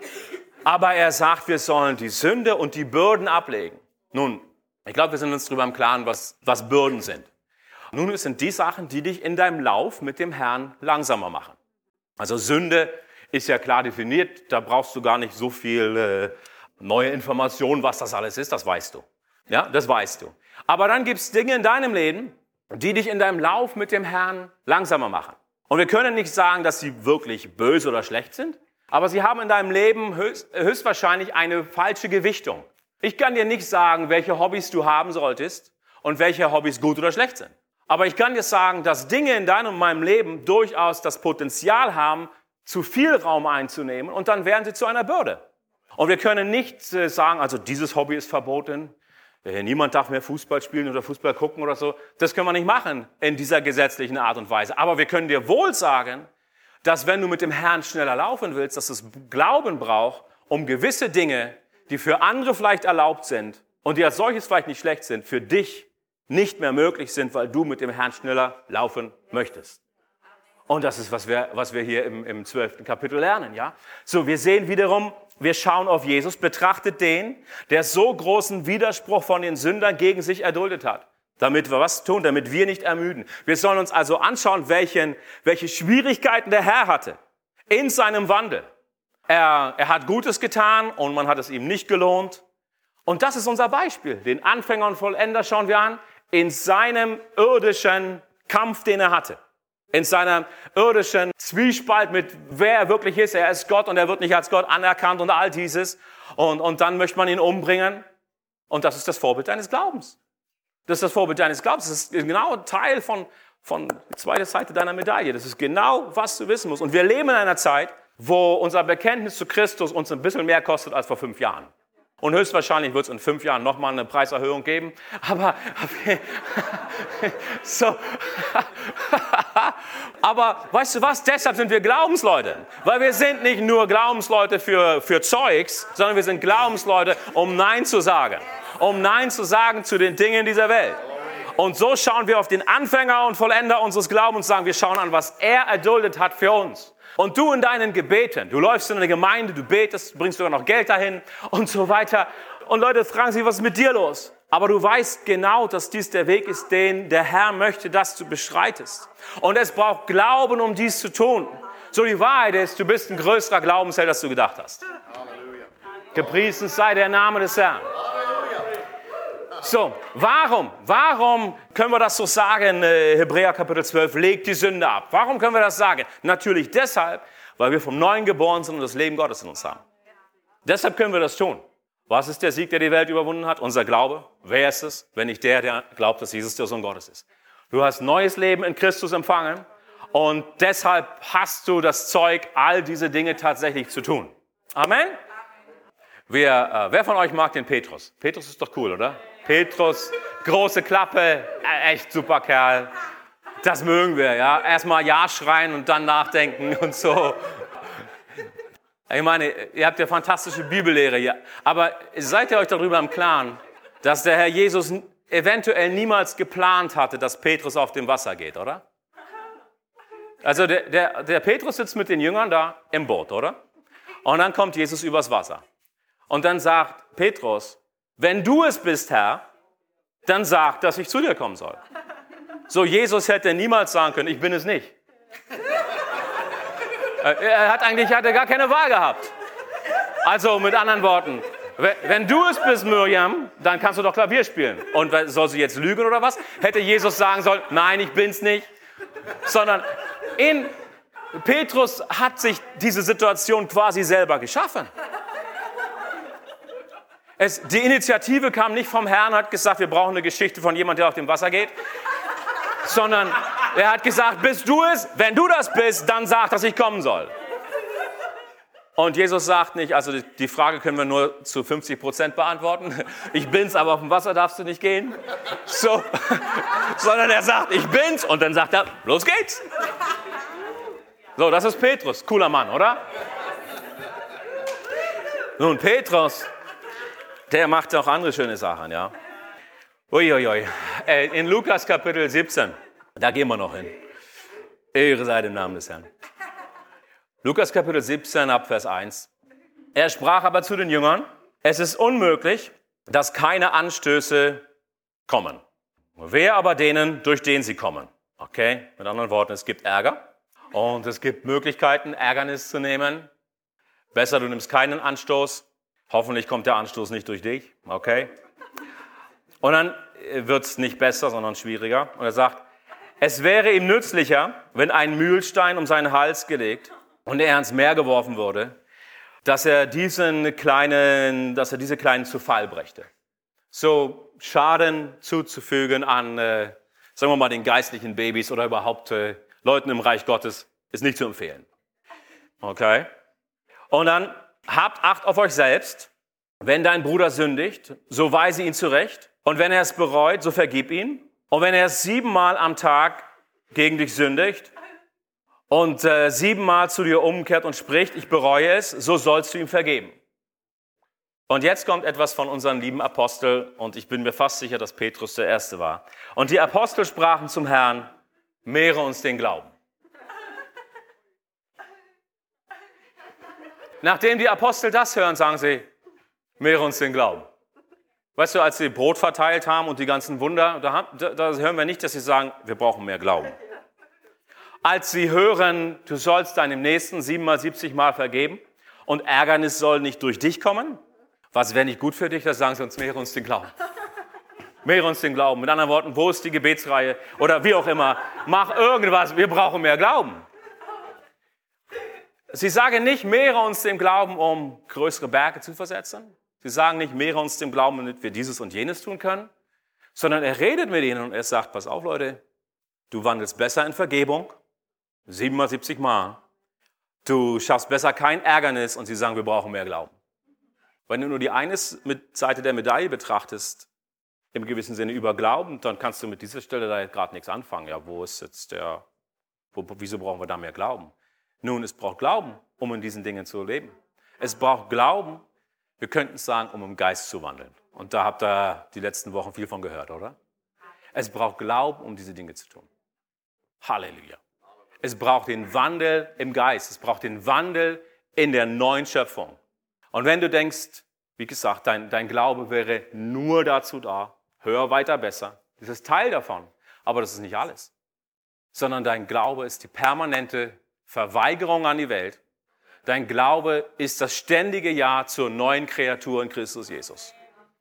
Aber er sagt, wir sollen die Sünde und die Bürden ablegen. Nun, ich glaube, wir sind uns darüber im Klaren, was, was Bürden sind. Nun, es sind die Sachen, die dich in deinem Lauf mit dem Herrn langsamer machen. Also Sünde ist ja klar definiert, da brauchst du gar nicht so viel äh, neue Informationen, was das alles ist, das weißt du. Ja, das weißt du. Aber dann gibt es Dinge in deinem Leben, die dich in deinem Lauf mit dem Herrn langsamer machen. Und wir können nicht sagen, dass sie wirklich böse oder schlecht sind, aber sie haben in deinem Leben höchst, höchstwahrscheinlich eine falsche Gewichtung. Ich kann dir nicht sagen, welche Hobbys du haben solltest und welche Hobbys gut oder schlecht sind. Aber ich kann dir sagen, dass Dinge in deinem und meinem Leben durchaus das Potenzial haben, zu viel Raum einzunehmen und dann werden sie zu einer Bürde. Und wir können nicht sagen, also dieses Hobby ist verboten, niemand darf mehr Fußball spielen oder Fußball gucken oder so. Das können wir nicht machen in dieser gesetzlichen Art und Weise. Aber wir können dir wohl sagen, dass wenn du mit dem Herrn schneller laufen willst, dass es Glauben braucht, um gewisse Dinge, die für andere vielleicht erlaubt sind und die als solches vielleicht nicht schlecht sind, für dich nicht mehr möglich sind, weil du mit dem Herrn schneller laufen möchtest. Und das ist, was wir, was wir hier im, im zwölften Kapitel lernen, ja. So, wir sehen wiederum, wir schauen auf Jesus, betrachtet den, der so großen Widerspruch von den Sündern gegen sich erduldet hat. Damit wir was tun, damit wir nicht ermüden. Wir sollen uns also anschauen, welchen, welche Schwierigkeiten der Herr hatte in seinem Wandel. Er, er hat Gutes getan und man hat es ihm nicht gelohnt. Und das ist unser Beispiel. Den Anfänger und Vollender schauen wir an in seinem irdischen Kampf, den er hatte. In seinem irdischen Zwiespalt mit, wer er wirklich ist. Er ist Gott und er wird nicht als Gott anerkannt und all dieses. Und, und dann möchte man ihn umbringen. Und das ist das Vorbild deines Glaubens. Das ist das Vorbild deines Glaubens. Das ist genau Teil von, von der zweiten Seite deiner Medaille. Das ist genau, was du wissen musst. Und wir leben in einer Zeit, wo unser Bekenntnis zu Christus uns ein bisschen mehr kostet als vor fünf Jahren. Und höchstwahrscheinlich wird es in fünf Jahren nochmal eine Preiserhöhung geben. Aber, so. Aber weißt du was? Deshalb sind wir Glaubensleute. Weil wir sind nicht nur Glaubensleute für, für Zeugs, sondern wir sind Glaubensleute, um Nein zu sagen. Um Nein zu sagen zu den Dingen dieser Welt. Und so schauen wir auf den Anfänger und Vollender unseres Glaubens und sagen, wir schauen an, was er erduldet hat für uns. Und du in deinen Gebeten, du läufst in eine Gemeinde, du betest, bringst sogar noch Geld dahin und so weiter. Und Leute fragen sich, was ist mit dir los? Aber du weißt genau, dass dies der Weg ist, den der Herr möchte, dass du beschreitest. Und es braucht Glauben, um dies zu tun. So die Wahrheit ist, du bist ein größerer Glaubensheld, als du gedacht hast. Gepriesen sei der Name des Herrn. So, warum, warum können wir das so sagen, äh, Hebräer Kapitel zwölf, legt die Sünde ab? Warum können wir das sagen? Natürlich deshalb, weil wir vom Neuen geboren sind und das Leben Gottes in uns haben. Deshalb können wir das tun. Was ist der Sieg, der die Welt überwunden hat? Unser Glaube. Wer ist es, wenn nicht der, der glaubt, dass Jesus der Sohn Gottes ist? Du hast neues Leben in Christus empfangen und deshalb hast du das Zeug, all diese Dinge tatsächlich zu tun. Amen? Wer, äh, wer von euch mag den Petrus? Petrus ist doch cool, oder? Petrus, große Klappe, äh, echt super Kerl. Das mögen wir, ja. Erstmal Ja schreien und dann nachdenken und so. Ich meine, ihr habt ja fantastische Bibellehre hier. Aber seid ihr euch darüber im Klaren, dass der Herr Jesus eventuell niemals geplant hatte, dass Petrus auf dem Wasser geht, oder? Also der, der, der Petrus sitzt mit den Jüngern da im Boot, oder? Und dann kommt Jesus übers Wasser. Und dann sagt Petrus, wenn du es bist, Herr, dann sag, dass ich zu dir kommen soll. So, Jesus hätte niemals sagen können, ich bin es nicht. Er hat eigentlich hatte gar keine Wahl gehabt. Also mit anderen Worten, wenn du es bist, Miriam, dann kannst du doch Klavier spielen. Und soll sie jetzt lügen oder was? Hätte Jesus sagen sollen, nein, ich bin's nicht. Sondern in Petrus hat sich diese Situation quasi selber geschaffen. Es, die Initiative kam nicht vom Herrn, hat gesagt, wir brauchen eine Geschichte von jemandem, der auf dem Wasser geht. Sondern er hat gesagt, bist du es? Wenn du das bist, dann sag, dass ich kommen soll. Und Jesus sagt nicht, also die Frage können wir nur zu fünfzig Prozent beantworten. Ich bin's, aber auf dem Wasser darfst du nicht gehen. So. Sondern er sagt, ich bin's. Und dann sagt er, los geht's. So, das ist Petrus. Cooler Mann, oder? Nun, Petrus, der macht auch andere schöne Sachen, ja. Uiuiui. In Lukas Kapitel siebzehn, da gehen wir noch hin. Ehre sei dem Namen des Herrn. Lukas Kapitel siebzehn, ab Vers eins. Er sprach aber zu den Jüngern, es ist unmöglich, dass keine Anstöße kommen. Wer aber denen, durch den sie kommen. Okay, mit anderen Worten, es gibt Ärger und es gibt Möglichkeiten, Ärgernis zu nehmen. Besser, du nimmst keinen Anstoß. Hoffentlich kommt der Anstoß nicht durch dich. Okay. Und dann wird es nicht besser, sondern schwieriger. Und er sagt, es wäre ihm nützlicher, wenn ein Mühlstein um seinen Hals gelegt und er ins Meer geworfen würde, dass er diesen kleinen, dass er diese Kleinen zu Fall brächte. So Schaden zuzufügen an, äh, sagen wir mal, den geistlichen Babys oder überhaupt äh, Leuten im Reich Gottes, ist nicht zu empfehlen. Okay? Und dann habt Acht auf euch selbst. Wenn dein Bruder sündigt, so weise ihn zurecht. Und wenn er es bereut, so vergib ihn. Und wenn er es siebenmal am Tag gegen dich sündigt und äh, siebenmal zu dir umkehrt und spricht, ich bereue es, so sollst du ihm vergeben. Und jetzt kommt etwas von unseren lieben Apostel, und ich bin mir fast sicher, dass Petrus der Erste war. Und die Apostel sprachen zum Herrn, mehre uns den Glauben. Nachdem die Apostel das hören, sagen sie, mehre uns den Glauben. Weißt du, als sie Brot verteilt haben und die ganzen Wunder, da, da, da hören wir nicht, dass sie sagen, wir brauchen mehr Glauben. Als sie hören, du sollst deinem Nächsten siebenmal, siebzig Mal vergeben und Ärgernis soll nicht durch dich kommen, was wäre nicht gut für dich, da sagen sie uns, mehre uns den Glauben. Mehre uns den Glauben. Mit anderen Worten, wo ist die Gebetsreihe? Oder wie auch immer, mach irgendwas, wir brauchen mehr Glauben. Sie sagen nicht, mehre uns den Glauben, um größere Berge zu versetzen. Sie sagen nicht, mehre uns den Glauben, damit wir dieses und jenes tun können. Sondern er redet mit ihnen und er sagt, pass auf Leute, du wandelst besser in Vergebung, siebenmal, siebzig Mal. Du schaffst besser kein Ärgernis und sie sagen, wir brauchen mehr Glauben. Wenn du nur die eine Seite der Medaille betrachtest, im gewissen Sinne über Glauben, dann kannst du mit dieser Stelle da gerade nichts anfangen. Ja, wo ist jetzt der, wo, wieso brauchen wir da mehr Glauben? Nun, es braucht Glauben, um in diesen Dingen zu leben. Es braucht Glauben, wir könnten sagen, um im Geist zu wandeln. Und da habt ihr die letzten Wochen viel von gehört, oder? Es braucht Glauben, um diese Dinge zu tun. Halleluja. Es braucht den Wandel im Geist. Es braucht den Wandel in der neuen Schöpfung. Und wenn du denkst, wie gesagt, dein, dein Glaube wäre nur dazu da, höher, weiter, besser. Das ist Teil davon. Aber das ist nicht alles. Sondern dein Glaube ist die permanente Verweigerung an die Welt. Dein Glaube ist das ständige Ja zur neuen Kreatur in Christus Jesus.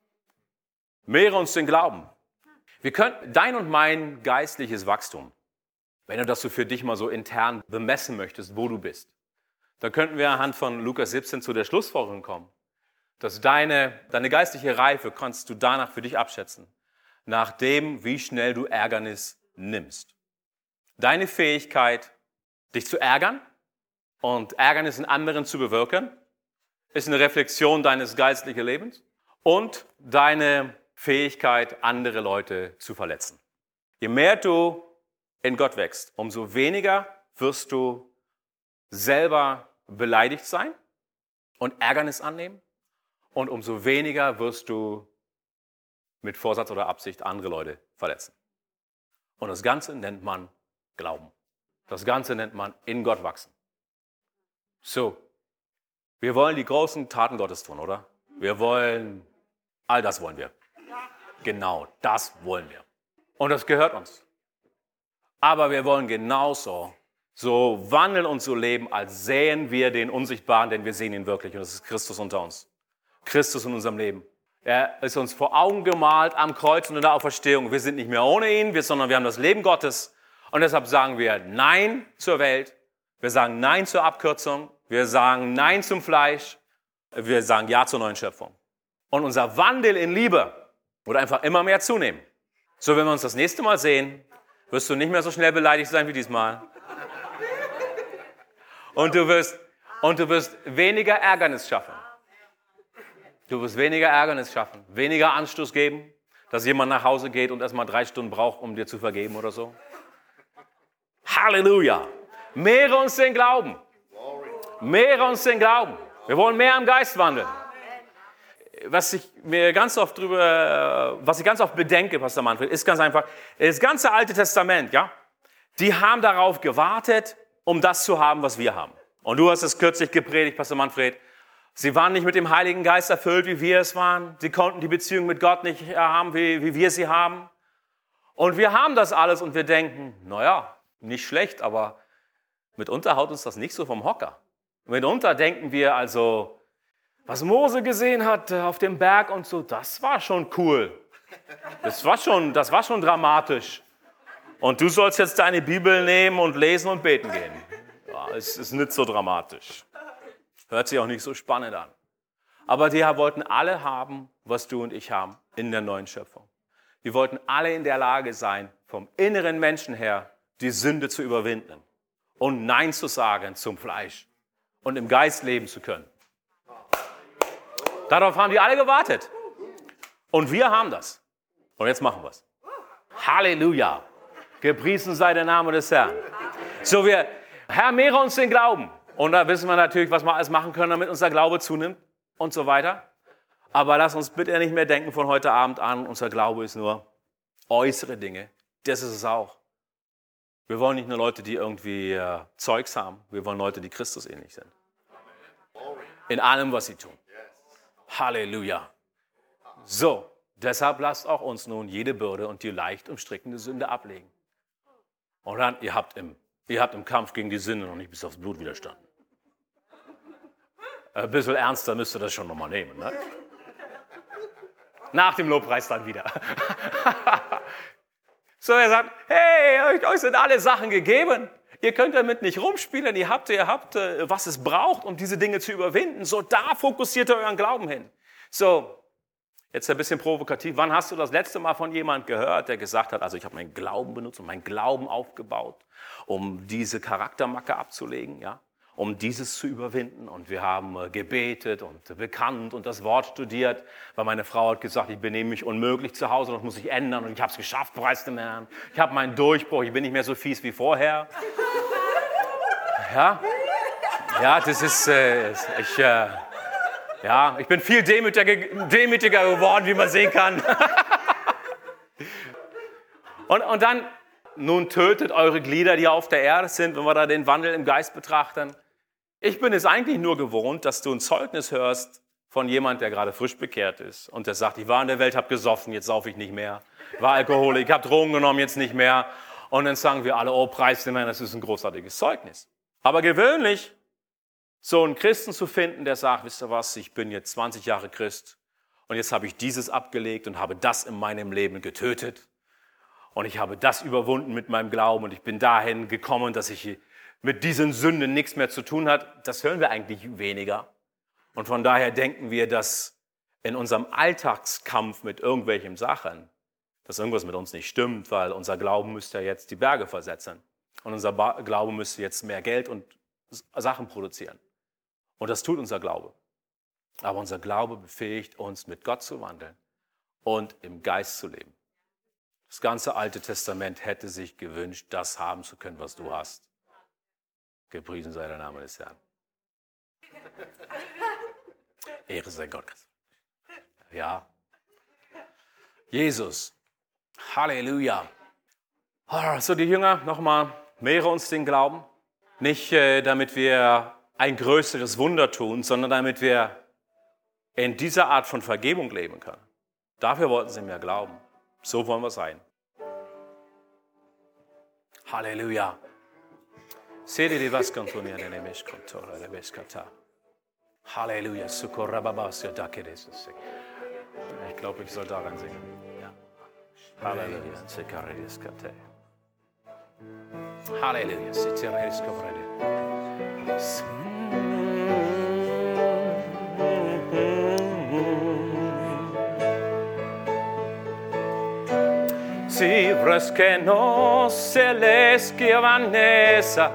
Mehre uns den Glauben. Wir können dein und mein geistliches Wachstum, wenn du das so für dich mal so intern bemessen möchtest, wo du bist, dann könnten wir anhand von Lukas siebzehn zu der Schlussfolgerung kommen, dass deine, deine geistliche Reife kannst du danach für dich abschätzen, nach dem, wie schnell du Ärgernis nimmst. Deine Fähigkeit, dich zu ärgern und Ärgernis in anderen zu bewirken, ist eine Reflexion deines geistlichen Lebens und deine Fähigkeit, andere Leute zu verletzen. Je mehr du in Gott wächst, umso weniger wirst du selber beleidigt sein und Ärgernis annehmen und umso weniger wirst du mit Vorsatz oder Absicht andere Leute verletzen. Und das Ganze nennt man Glauben. Das Ganze nennt man in Gott wachsen. So, wir wollen die großen Taten Gottes tun, oder? Wir wollen, all das wollen wir. Genau, das wollen wir. Und das gehört uns. Aber wir wollen genauso so wandeln und so leben, als sähen wir den Unsichtbaren, denn wir sehen ihn wirklich. Und das ist Christus unter uns. Christus in unserem Leben. Er ist uns vor Augen gemalt am Kreuz und in der Auferstehung. Wir sind nicht mehr ohne ihn, sondern wir haben das Leben Gottes. Und deshalb sagen wir Nein zur Welt. Wir sagen Nein zur Abkürzung. Wir sagen Nein zum Fleisch. Wir sagen Ja zur neuen Schöpfung. Und unser Wandel in Liebe wird einfach immer mehr zunehmen. So, wenn wir uns das nächste Mal sehen, wirst du nicht mehr so schnell beleidigt sein wie diesmal. Und du wirst, und du wirst weniger Ärgernis schaffen. Du wirst weniger Ärgernis schaffen, weniger Anstoß geben, dass jemand nach Hause geht und erstmal drei Stunden braucht, um dir zu vergeben oder so. Halleluja! Mehre uns den Glauben. Mehre uns den Glauben. Wir wollen mehr im Geist wandeln. Was ich mir ganz oft drüber, was ich ganz oft bedenke, Pastor Manfred, ist ganz einfach, das ganze Alte Testament, ja, die haben darauf gewartet, um das zu haben, was wir haben. Und du hast es kürzlich gepredigt, Pastor Manfred. Sie waren nicht mit dem Heiligen Geist erfüllt, wie wir es waren. Sie konnten die Beziehung mit Gott nicht haben, wie, wie wir sie haben. Und wir haben das alles und wir denken, naja, nicht schlecht, aber mitunter haut uns das nicht so vom Hocker. Mitunter denken wir also, was Mose gesehen hat auf dem Berg und so, das war schon cool. Das war schon, das war schon dramatisch. Und du sollst jetzt deine Bibel nehmen und lesen und beten gehen. Ja, es ist nicht so dramatisch. Hört sich auch nicht so spannend an. Aber die wollten alle haben, was du und ich haben in der neuen Schöpfung. Wir wollten alle in der Lage sein, vom inneren Menschen her die Sünde zu überwinden und Nein zu sagen zum Fleisch und im Geist leben zu können. Darauf haben die alle gewartet. Und wir haben das. Und jetzt machen wir es. Halleluja. Gepriesen sei der Name des Herrn. So, wir, Herr, mehre uns den Glauben. Und da wissen wir natürlich, was wir alles machen können, damit unser Glaube zunimmt und so weiter. Aber lass uns bitte nicht mehr denken von heute Abend an, unser Glaube ist nur äußere Dinge. Das ist es auch. Wir wollen nicht nur Leute, die irgendwie äh, Zeugs haben. Wir wollen Leute, die Christus ähnlich sind. In allem, was sie tun. Halleluja. So, deshalb lasst auch uns nun jede Bürde und die leicht umstrickende Sünde ablegen. Und dann, ihr habt im, ihr habt im Kampf gegen die Sünde noch nicht bis aufs Blut widerstanden. Ein bisschen ernster müsst ihr das schon nochmal nehmen. Ne? Nach dem Lobpreis dann wieder. So, er sagt, hey, euch sind alle Sachen gegeben. Ihr könnt damit nicht rumspielen. Ihr habt, ihr habt, was es braucht, um diese Dinge zu überwinden. So, da fokussiert ihr euren Glauben hin. So, jetzt ein bisschen provokativ. Wann hast du das letzte Mal von jemandem gehört, der gesagt hat, also ich habe meinen Glauben benutzt und meinen Glauben aufgebaut, um diese Charaktermacke abzulegen, ja? Um dieses zu überwinden. Und wir haben äh, gebetet und bekannt und das Wort studiert, weil meine Frau hat gesagt, ich benehme mich unmöglich zu Hause, das muss ich ändern und ich habe es geschafft, preis dem Herrn. Ich habe meinen Durchbruch, ich bin nicht mehr so fies wie vorher. Ja, ja, das ist, äh, ich, äh, ja, ich bin viel demütiger, demütiger geworden, wie man sehen kann. und, und dann, nun tötet eure Glieder, die auf der Erde sind, wenn wir da den Wandel im Geist betrachten. Ich bin es eigentlich nur gewohnt, dass du ein Zeugnis hörst von jemand, der gerade frisch bekehrt ist und der sagt, ich war in der Welt, habe gesoffen, jetzt saufe ich nicht mehr. War Alkoholiker, ich habe Drogen genommen, jetzt nicht mehr. Und dann sagen wir alle, oh, preis den Herrn, das ist ein großartiges Zeugnis. Aber gewöhnlich, so einen Christen zu finden, der sagt, wisst ihr was, ich bin jetzt zwanzig Jahre Christ und jetzt habe ich dieses abgelegt und habe das in meinem Leben getötet. Und ich habe das überwunden mit meinem Glauben und ich bin dahin gekommen, dass ich mit diesen Sünden nichts mehr zu tun hat. Das hören wir eigentlich weniger. Und von daher denken wir, dass in unserem Alltagskampf mit irgendwelchen Sachen, dass irgendwas mit uns nicht stimmt, weil unser Glauben müsste ja jetzt die Berge versetzen. Und unser ba- Glaube müsste jetzt mehr Geld und Sachen produzieren. Und das tut unser Glaube. Aber unser Glaube befähigt uns, mit Gott zu wandeln und im Geist zu leben. Das ganze Alte Testament hätte sich gewünscht, das haben zu können, was du hast. Gepriesen sei der Name des Herrn. Ehre sei Gott. Ja. Jesus. Halleluja. So, die Jünger, nochmal, mehre uns den Glauben. Nicht, äh, damit wir ein größeres Wunder tun, sondern damit wir in dieser Art von Vergebung leben können. Dafür wollten sie mehr glauben. So wollen wir sein. Halleluja. Halleluja. Ich glaube, ich soll daran singen. Ja. Halleluja. Halleluja. Si vrske nose leske Vanessa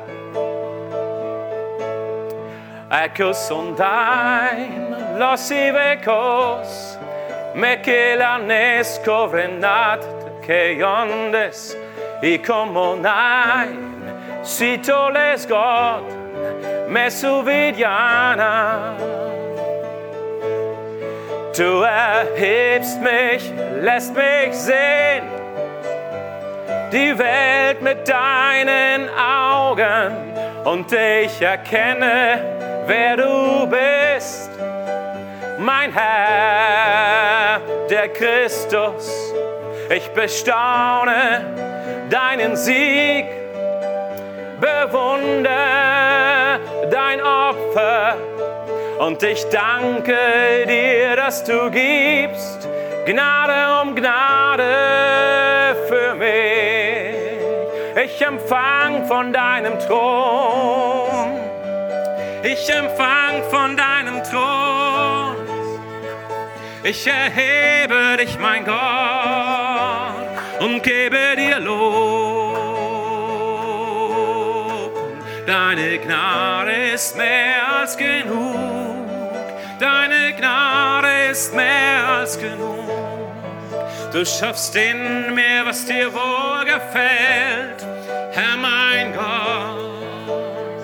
Ecco son daim los ivecos Me che la nesco vrenat Che ondes I como naim Si toles God Me suvidiana Du erhebst mich, lässt mich sehen die Welt mit deinen Augen und ich erkenne, wer du bist. Mein Herr, der Christus, ich bestaune deinen Sieg, bewundere dein Opfer und ich danke dir, dass du gibst, Gnade um Gnade für mich. Ich empfang von deinem Thron, ich empfang von deinem Thron. Ich erhebe dich, mein Gott, und gebe dir Lob. Deine Gnade ist mehr als genug. Deine Gnade ist mehr als genug. Du schaffst in mir, was dir wohl gefällt, Herr mein Gott.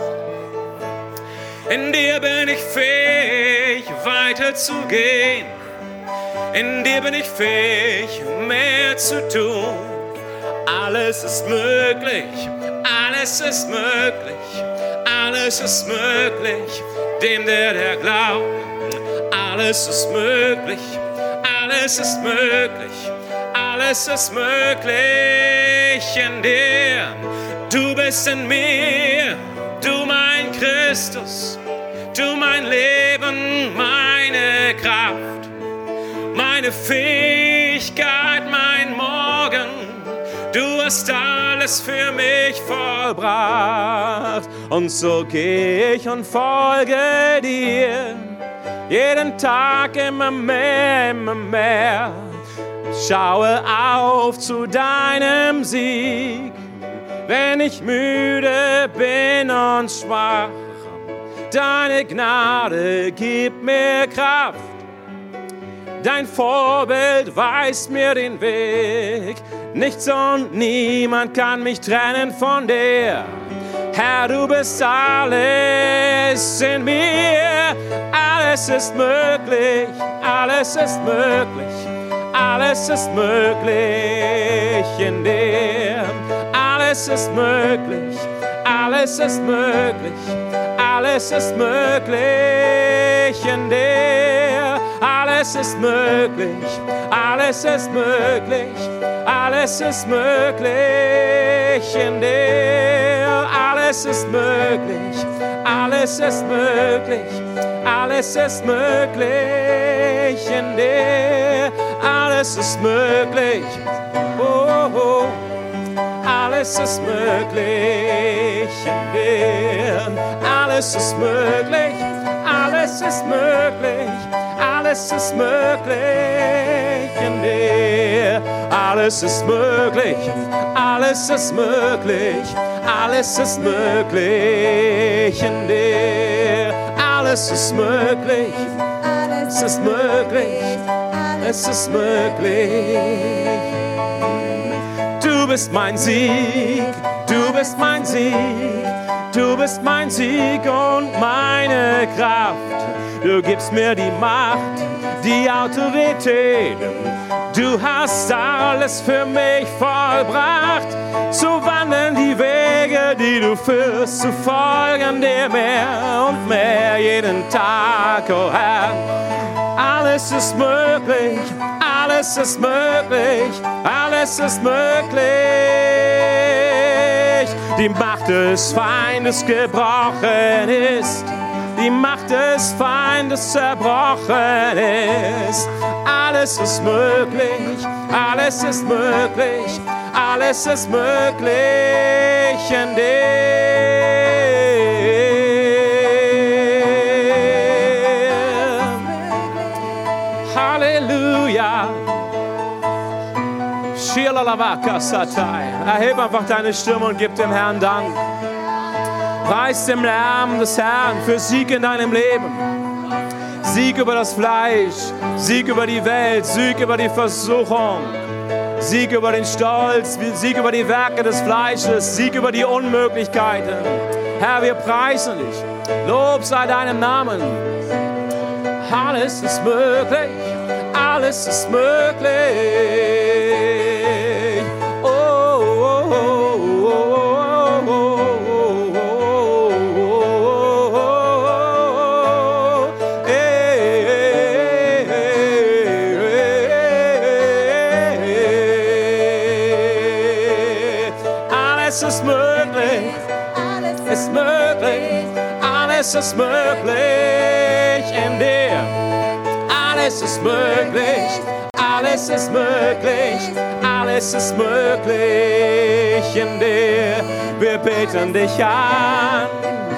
In dir bin ich fähig, weiterzugehen. In dir bin ich fähig, mehr zu tun. Alles ist möglich, alles ist möglich, alles ist möglich, dem der, der glaubt. Alles ist möglich, alles ist möglich, alles ist möglich in dir. Du bist in mir, du mein Christus, du mein Leben, meine Kraft. Meine Fähigkeit, mein Morgen, du hast alles für mich vollbracht. Und so gehe ich und folge dir, jeden Tag immer mehr, immer mehr. Schaue auf zu deinem Sieg, wenn ich müde bin und schwach. Deine Gnade gibt mir Kraft. Dein Vorbild weist mir den Weg. Nichts und niemand kann mich trennen von dir. Herr, du bist alles in mir. Alles ist möglich, alles ist möglich, alles ist möglich in dir. Alles ist möglich, alles ist möglich, alles ist möglich in dir. Alles ist möglich, alles ist möglich, alles ist möglich in dir. Alles ist möglich, alles ist möglich, alles ist möglich in dir. Alles ist möglich, oh, oh. Alles ist möglich in dir. Alles ist möglich, alles ist möglich. Alles ist möglich in dir. Alles ist möglich, alles ist möglich, alles ist möglich in dir. Alles ist möglich, alles ist möglich, alles ist möglich. Du bist mein Sieg, du bist mein Sieg, du bist mein Sieg und meine Kraft. Du gibst mir die Macht, die Autorität. Du hast alles für mich vollbracht. Zu wandeln die Wege, die du führst, zu folgen dir mehr und mehr jeden Tag, oh Herr. Alles ist möglich, alles ist möglich, alles ist möglich. Die Macht des Feindes gebrochen ist. Die Macht des Feindes zerbrochen ist. Alles ist möglich, alles ist möglich, alles ist möglich in dir. Halleluja. Erhebe einfach deine Stimme und gib dem Herrn Dank. Preis dem Namen des Herrn für Sieg in deinem Leben. Sieg über das Fleisch, Sieg über die Welt, Sieg über die Versuchung, Sieg über den Stolz, Sieg über die Werke des Fleisches, Sieg über die Unmöglichkeiten. Herr, wir preisen dich. Lob sei deinem Namen. Alles ist möglich, alles ist möglich. Oh, oh, Alles ist möglich, ist möglich, alles ist möglich in dir. Alles ist möglich, alles ist möglich, alles ist möglich in dir. Wir beten dich an,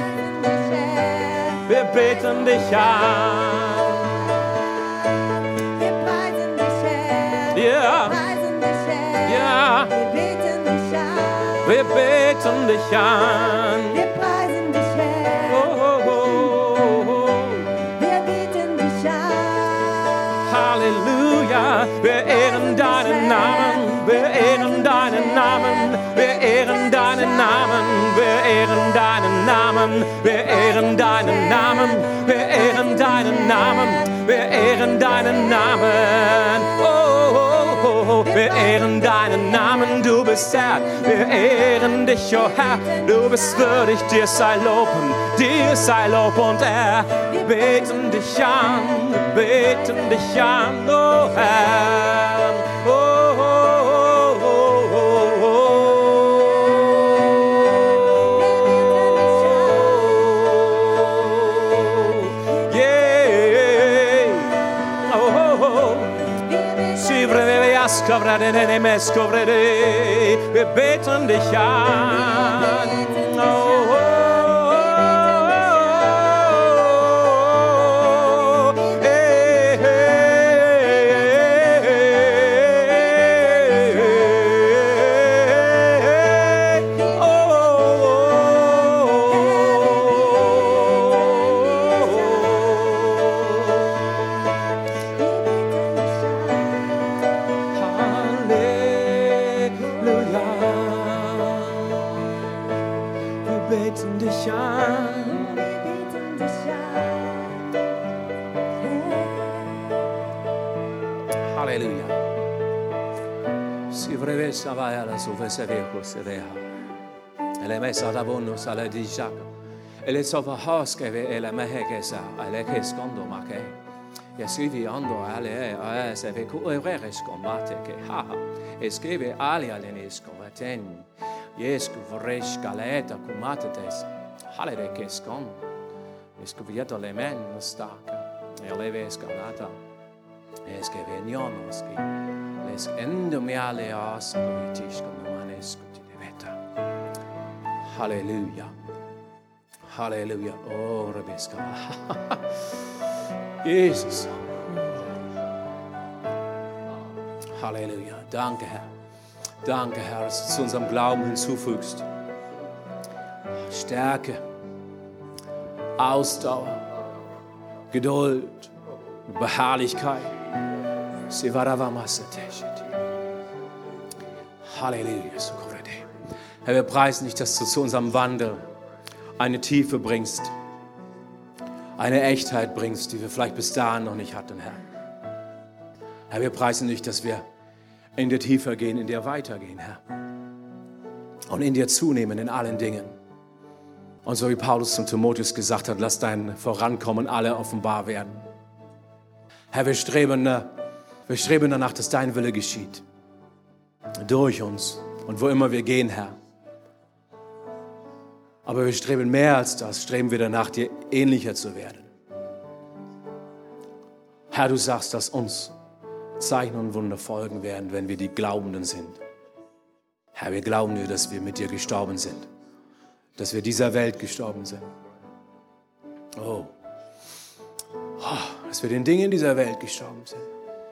wir beten dich an. Wir preisen dich, Herr. Ja. Wir preisen dich, Herr. Ja. Wir beten dich an. Wir beten dich an. Wir preisen dich, Herr. Oh, oh, oh, oh. Wir beten dich an. Halleluja, wir ehren deinen Namen, wir ehren deinen Namen, wir ehren deinen Namen, wir ehren deinen Namen, wir ehren deinen Namen, wir ehren deinen Namen, wir ehren deinen Namen. Oh, oh, oh, wir ehren deinen Namen, du bist Herr, wir ehren dich, oh Herr, du bist würdig, dir sei Lob, dir sei Lob und Ehre. Wir beten dich an, wir beten dich an, oh Herr. Oh, oh, oh, oh, oh, oh. Yeah. Oh, oh, oh. Wir beten dich an. Oh, oh. Ele me sa da bono sa le di jaka. Ele so va haskeve ele me hegesa ele keskondo make. Ja sivi ando ale a se ve ku ereres komate ke ha ha. Eskeve ali ale nes komaten. Jesku vresh kaleta kumates. Hale de keskon. Esku vieto le men staka. Ele ves kanata. Eskeve nyonoski. Les endo me ale as politisch komanesku. Halleluja. Halleluja. Oh, Rebecca. Jesus. Halleluja. Danke, Herr. Danke, Herr, dass du zu unserem Glauben hinzufügst. Stärke, Ausdauer, Geduld, Beharrlichkeit. Halleluja. Herr, wir preisen dich, dass du zu unserem Wandel eine Tiefe bringst, eine Echtheit bringst, die wir vielleicht bis dahin noch nicht hatten, Herr. Herr, wir preisen dich, dass wir in dir tiefer gehen, in dir weitergehen, Herr. Und in dir zunehmen in allen Dingen. Und so wie Paulus zum Timotheus gesagt hat, lass dein Vorankommen alle offenbar werden. Herr, wir streben, wir streben danach, dass dein Wille geschieht. Durch uns und wo immer wir gehen, Herr. Aber wir streben mehr als das, streben wir danach, dir ähnlicher zu werden. Herr, du sagst, dass uns Zeichen und Wunder folgen werden, wenn wir die Glaubenden sind. Herr, wir glauben dir, dass wir mit dir gestorben sind, dass wir dieser Welt gestorben sind. Oh, oh dass wir den Dingen dieser Welt gestorben sind.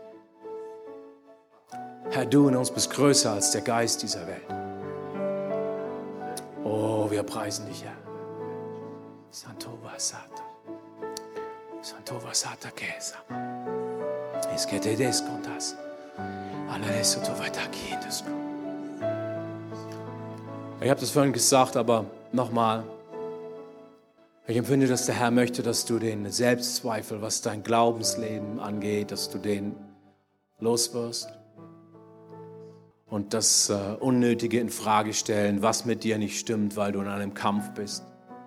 Herr, du in uns bist größer als der Geist dieser Welt. Oh, wir preisen dich, Herr. Santo Vasata. Santo Vasata Kesa. Es geht dir das Kontas. Alles so weit geht es. Ich habe das vorhin gesagt, aber nochmal. Ich empfinde, dass der Herr möchte, dass du den Selbstzweifel, was dein Glaubensleben angeht, dass du den loswirst. Und das äh, Unnötige in Frage stellen, was mit dir nicht stimmt, weil du in einem Kampf bist.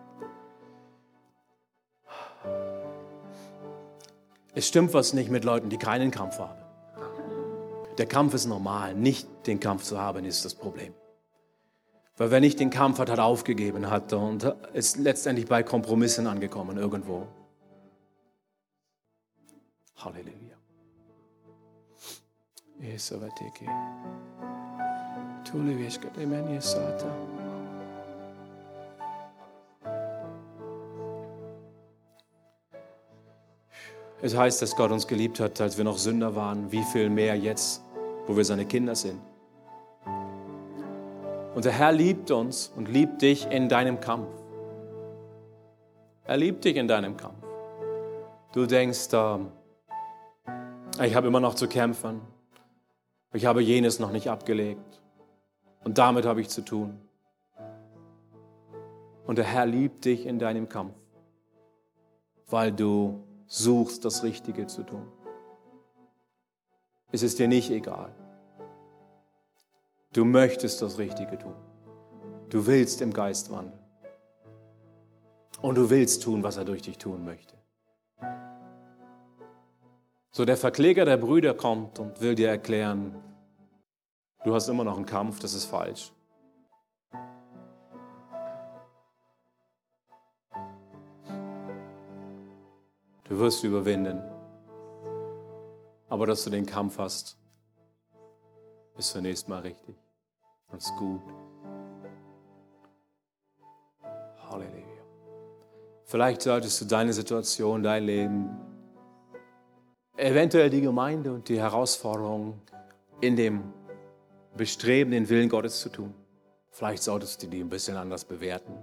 Es stimmt was nicht mit Leuten, die keinen Kampf haben. Der Kampf ist normal, nicht den Kampf zu haben, ist das Problem. Weil wer nicht den Kampf hat, hat aufgegeben, hat und ist letztendlich bei Kompromissen angekommen irgendwo. Halleluja. Es heißt, dass Gott uns geliebt hat, als wir noch Sünder waren. Wie viel mehr jetzt, wo wir seine Kinder sind. Und der Herr liebt uns und liebt dich in deinem Kampf. Er liebt dich in deinem Kampf. Du denkst, ähm, ich habe immer noch zu kämpfen. Ich habe jenes noch nicht abgelegt. Und damit habe ich zu tun. Und der Herr liebt dich in deinem Kampf, weil du suchst, das Richtige zu tun. Es ist dir nicht egal. Du möchtest das Richtige tun. Du willst im Geist wandeln. Und du willst tun, was er durch dich tun möchte. So der Verkläger der Brüder kommt und will dir erklären, du hast immer noch einen Kampf, das ist falsch. Du wirst überwinden. Aber dass du den Kampf hast, ist zunächst mal richtig. Und ist gut. Halleluja. Vielleicht solltest du deine Situation, dein Leben, eventuell die Gemeinde und die Herausforderungen in dem Bestreben, den Willen Gottes zu tun. Vielleicht solltest du die ein bisschen anders bewerten.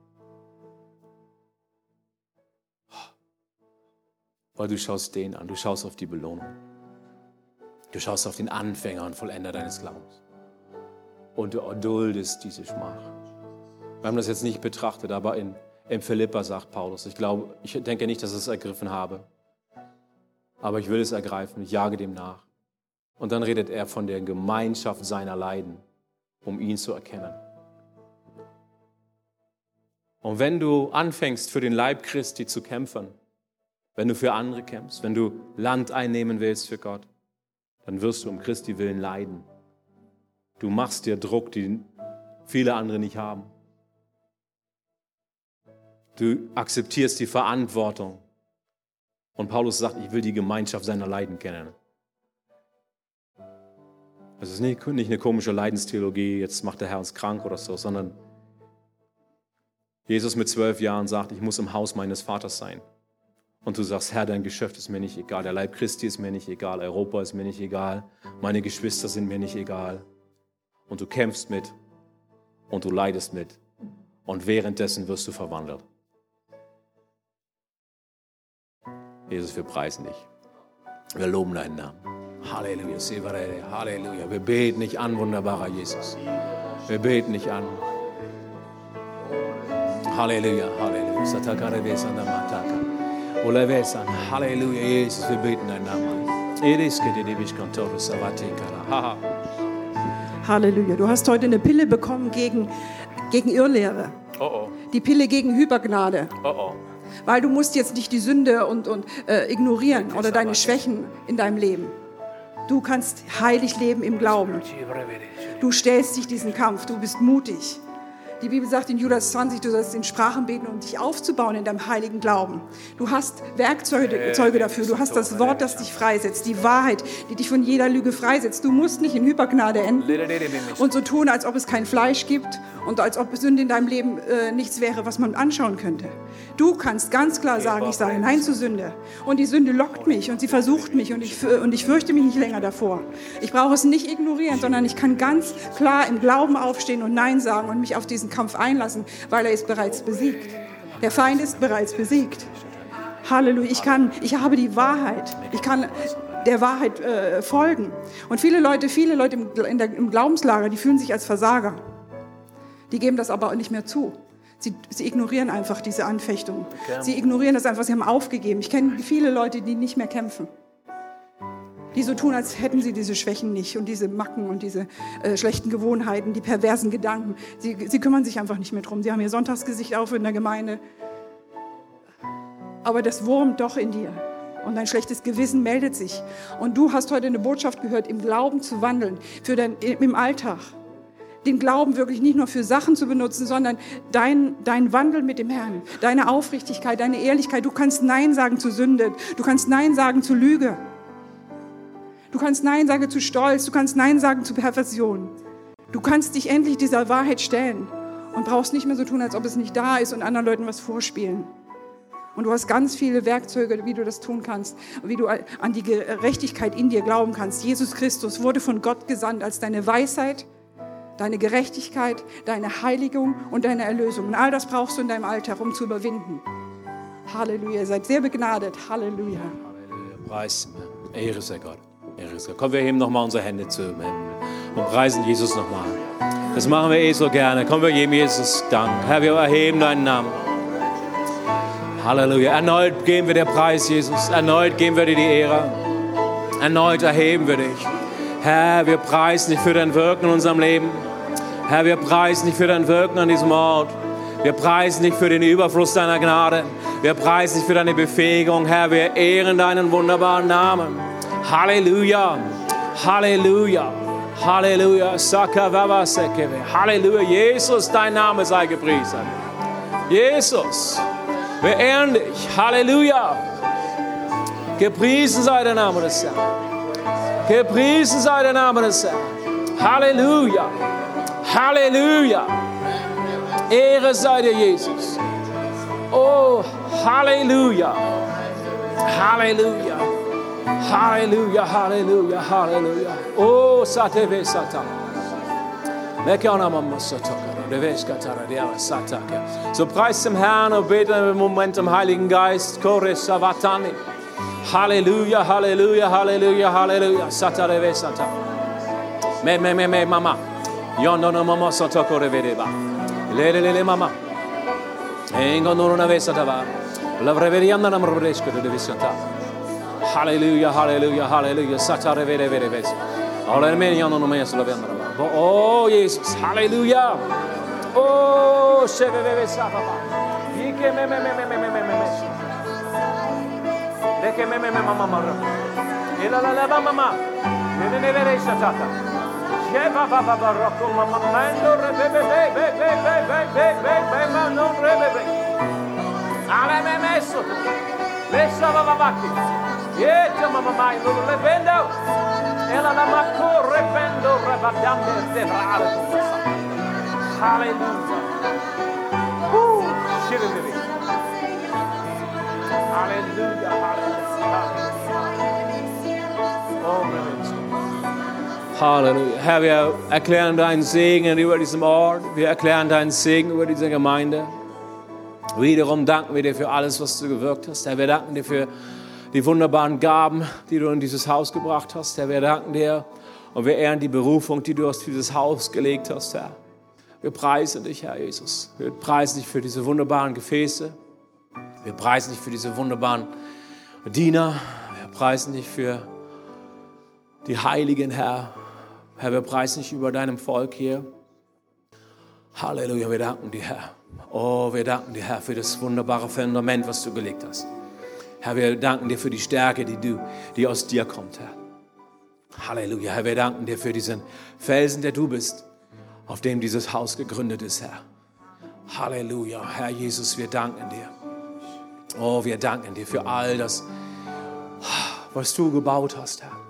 Weil du schaust den an, du schaust auf die Belohnung. Du schaust auf den Anfänger und Vollender deines Glaubens. Und du erduldest diese Schmach. Wir haben das jetzt nicht betrachtet, aber in, in Philipper sagt Paulus, ich glaube, ich denke nicht, dass ich es ergriffen habe, aber ich will es ergreifen, ich jage dem nach. Und dann redet er von der Gemeinschaft seiner Leiden, um ihn zu erkennen. Und wenn du anfängst, für den Leib Christi zu kämpfen, wenn du für andere kämpfst, wenn du Land einnehmen willst für Gott, dann wirst du um Christi willen leiden. Du machst dir Druck, den viele andere nicht haben. Du akzeptierst die Verantwortung. Und Paulus sagt, ich will die Gemeinschaft seiner Leiden kennen. Das ist nicht, nicht eine komische Leidenstheologie, jetzt macht der Herr uns krank oder so, sondern Jesus mit zwölf Jahren sagt, ich muss im Haus meines Vaters sein. Und du sagst, Herr, dein Geschäft ist mir nicht egal, der Leib Christi ist mir nicht egal, Europa ist mir nicht egal, meine Geschwister sind mir nicht egal. Und du kämpfst mit und du leidest mit und währenddessen wirst du verwandelt. Jesus, wir preisen dich. Wir loben deinen Namen. Halleluja, Halleluja. Wir beten dich an, wunderbarer Jesus. Wir beten dich an. Halleluja, Halleluja. Halleluja, Jesus, wir beten deinen Namen an. Halleluja. Du hast heute eine Pille bekommen gegen, gegen Irrlehre. Oh oh. Die Pille gegen Hypergnade. Oh oh. Weil du musst jetzt nicht die Sünde und, und äh, ignorieren oder deine Schwächen in deinem Leben. Du kannst heilig leben im Glauben. Du stellst dich diesen Kampf, du bist mutig. Die Bibel sagt in Judas zwanzig, du sollst in Sprachen beten, um dich aufzubauen in deinem heiligen Glauben. Du hast Werkzeuge Zeuge dafür, du hast das Wort, das dich freisetzt, die Wahrheit, die dich von jeder Lüge freisetzt. Du musst nicht in Hypergnade enden und so tun, als ob es kein Fleisch gibt und als ob Sünde in deinem Leben äh, nichts wäre, was man anschauen könnte. Du kannst ganz klar sagen, ich sage Nein zur Sünde. Und die Sünde lockt mich und sie versucht mich und ich, und ich fürchte mich nicht länger davor. Ich brauche es nicht ignorieren, sondern ich kann ganz klar im Glauben aufstehen und Nein sagen und mich auf diesen Kampf einlassen, weil er ist bereits besiegt. Der Feind ist bereits besiegt. Halleluja. Ich kann, ich habe die Wahrheit. Ich kann der Wahrheit äh, folgen. Und viele Leute, viele Leute im, in der, im Glaubenslager, die fühlen sich als Versager. Die geben das aber nicht mehr zu. Sie, sie ignorieren einfach diese Anfechtung. Sie ignorieren das einfach, sie haben aufgegeben. Ich kenne viele Leute, die nicht mehr kämpfen. Die so tun, als hätten sie diese Schwächen nicht und diese Macken und diese äh, schlechten Gewohnheiten, die perversen Gedanken. Sie, sie kümmern sich einfach nicht mehr drum. Sie haben ihr Sonntagsgesicht auf in der Gemeinde. Aber das wurmt doch in dir. Und dein schlechtes Gewissen meldet sich. Und du hast heute eine Botschaft gehört, im Glauben zu wandeln, für dein, im Alltag. den Glauben wirklich nicht nur für Sachen zu benutzen, sondern dein, dein Wandel mit dem Herrn, deine Aufrichtigkeit, deine Ehrlichkeit. Du kannst Nein sagen zu Sünde, du kannst Nein sagen zu Lüge. Du kannst Nein sagen zu Stolz, du kannst Nein sagen zu Perversion. Du kannst dich endlich dieser Wahrheit stellen und brauchst nicht mehr so tun, als ob es nicht da ist und anderen Leuten was vorspielen. Und du hast ganz viele Werkzeuge, wie du das tun kannst, wie du an die Gerechtigkeit in dir glauben kannst. Jesus Christus wurde von Gott gesandt als deine Weisheit, deine Gerechtigkeit, deine Heiligung und deine Erlösung. Und all das brauchst du in deinem Alltag, um zu überwinden. Halleluja, ihr seid sehr begnadet. Halleluja. Halleluja, preis, Ehre sei Gott. Ehre sei Gott. Komm, wir heben nochmal unsere Hände zu Himmel und preisen Jesus nochmal. Das machen wir eh so gerne. Komm, wir geben Jesus Dank. Herr, wir erheben deinen Namen. Halleluja. Erneut geben wir dir Preis, Jesus. Erneut geben wir dir die Ehre. Erneut erheben wir dich. Herr, wir preisen dich für dein Wirken in unserem Leben. Herr, wir preisen dich für dein Wirken an diesem Ort. Wir preisen dich für den Überfluss deiner Gnade. Wir preisen dich für deine Befähigung. Herr, wir ehren deinen wunderbaren Namen. Halleluja. Halleluja. Halleluja. Halleluja. Jesus, dein Name sei gepriesen. Jesus. Wir ehren dich. Halleluja. Gepriesen sei der Name des Herrn. Gepriesen sei der Name des Herrn. Halleluja. Halleluja. Ehre sei dir, Jesus. Oh, Halleluja. Halleluja. Halleluja, Halleluja, Halleluja. Oh, Sateve Satan. So preist dem Herrn und bete im Moment im Heiligen Geist. Halleluja, Halleluja, Halleluja, Halleluja. Satareve Satan. Me, me, me, me, mama. Yondo no mama sotokore vedeva. Lele, lele, mama. Engo non una vesa tava. La breverianda na mroresco de visata. Halleluja, Halleluja, Halleluja. Satareve vede vede ves. Alla me yondo no me la vendra. Oh, Jesus, Halleluja. Oh, sheve veve sapa. Ike me me me me me me me me. Deke me me me mama mara. Ela la la mama. Ne ne vere satata. Sheva va va va rocco mama mando rebe be be be be be be be be ma non rebe be. Ale me messo. Lessa va va va. Yete mama mai lo rebendo. Ela la macco rebendo rebadambe tevrale. Halleluja. Uh, shiveri. Halleluja, Halleluja. Oh, Halleluja. Herr, wir erklären deinen Segen über diesem Ort. Wir erklären deinen Segen über diese Gemeinde. Wiederum danken wir dir für alles, was du gewirkt hast. Herr, wir danken dir für die wunderbaren Gaben, die du in dieses Haus gebracht hast. Herr, wir danken dir und wir ehren die Berufung, die du aus dieses Haus gelegt hast, Herr. Wir preisen dich, Herr Jesus. Wir preisen dich für diese wunderbaren Gefäße. Wir preisen dich für diese wunderbaren Diener. Wir preisen dich für die Heiligen, Herr. Herr, wir preisen dich über deinem Volk hier. Halleluja, wir danken dir, Herr. Oh, wir danken dir, Herr, für das wunderbare Fundament, was du gelegt hast. Herr, wir danken dir für die Stärke, die, du, die aus dir kommt, Herr. Halleluja, Herr, wir danken dir für diesen Felsen, der du bist, auf dem dieses Haus gegründet ist, Herr. Halleluja, Herr Jesus, wir danken dir. Oh, wir danken dir für all das, was du gebaut hast, Herr.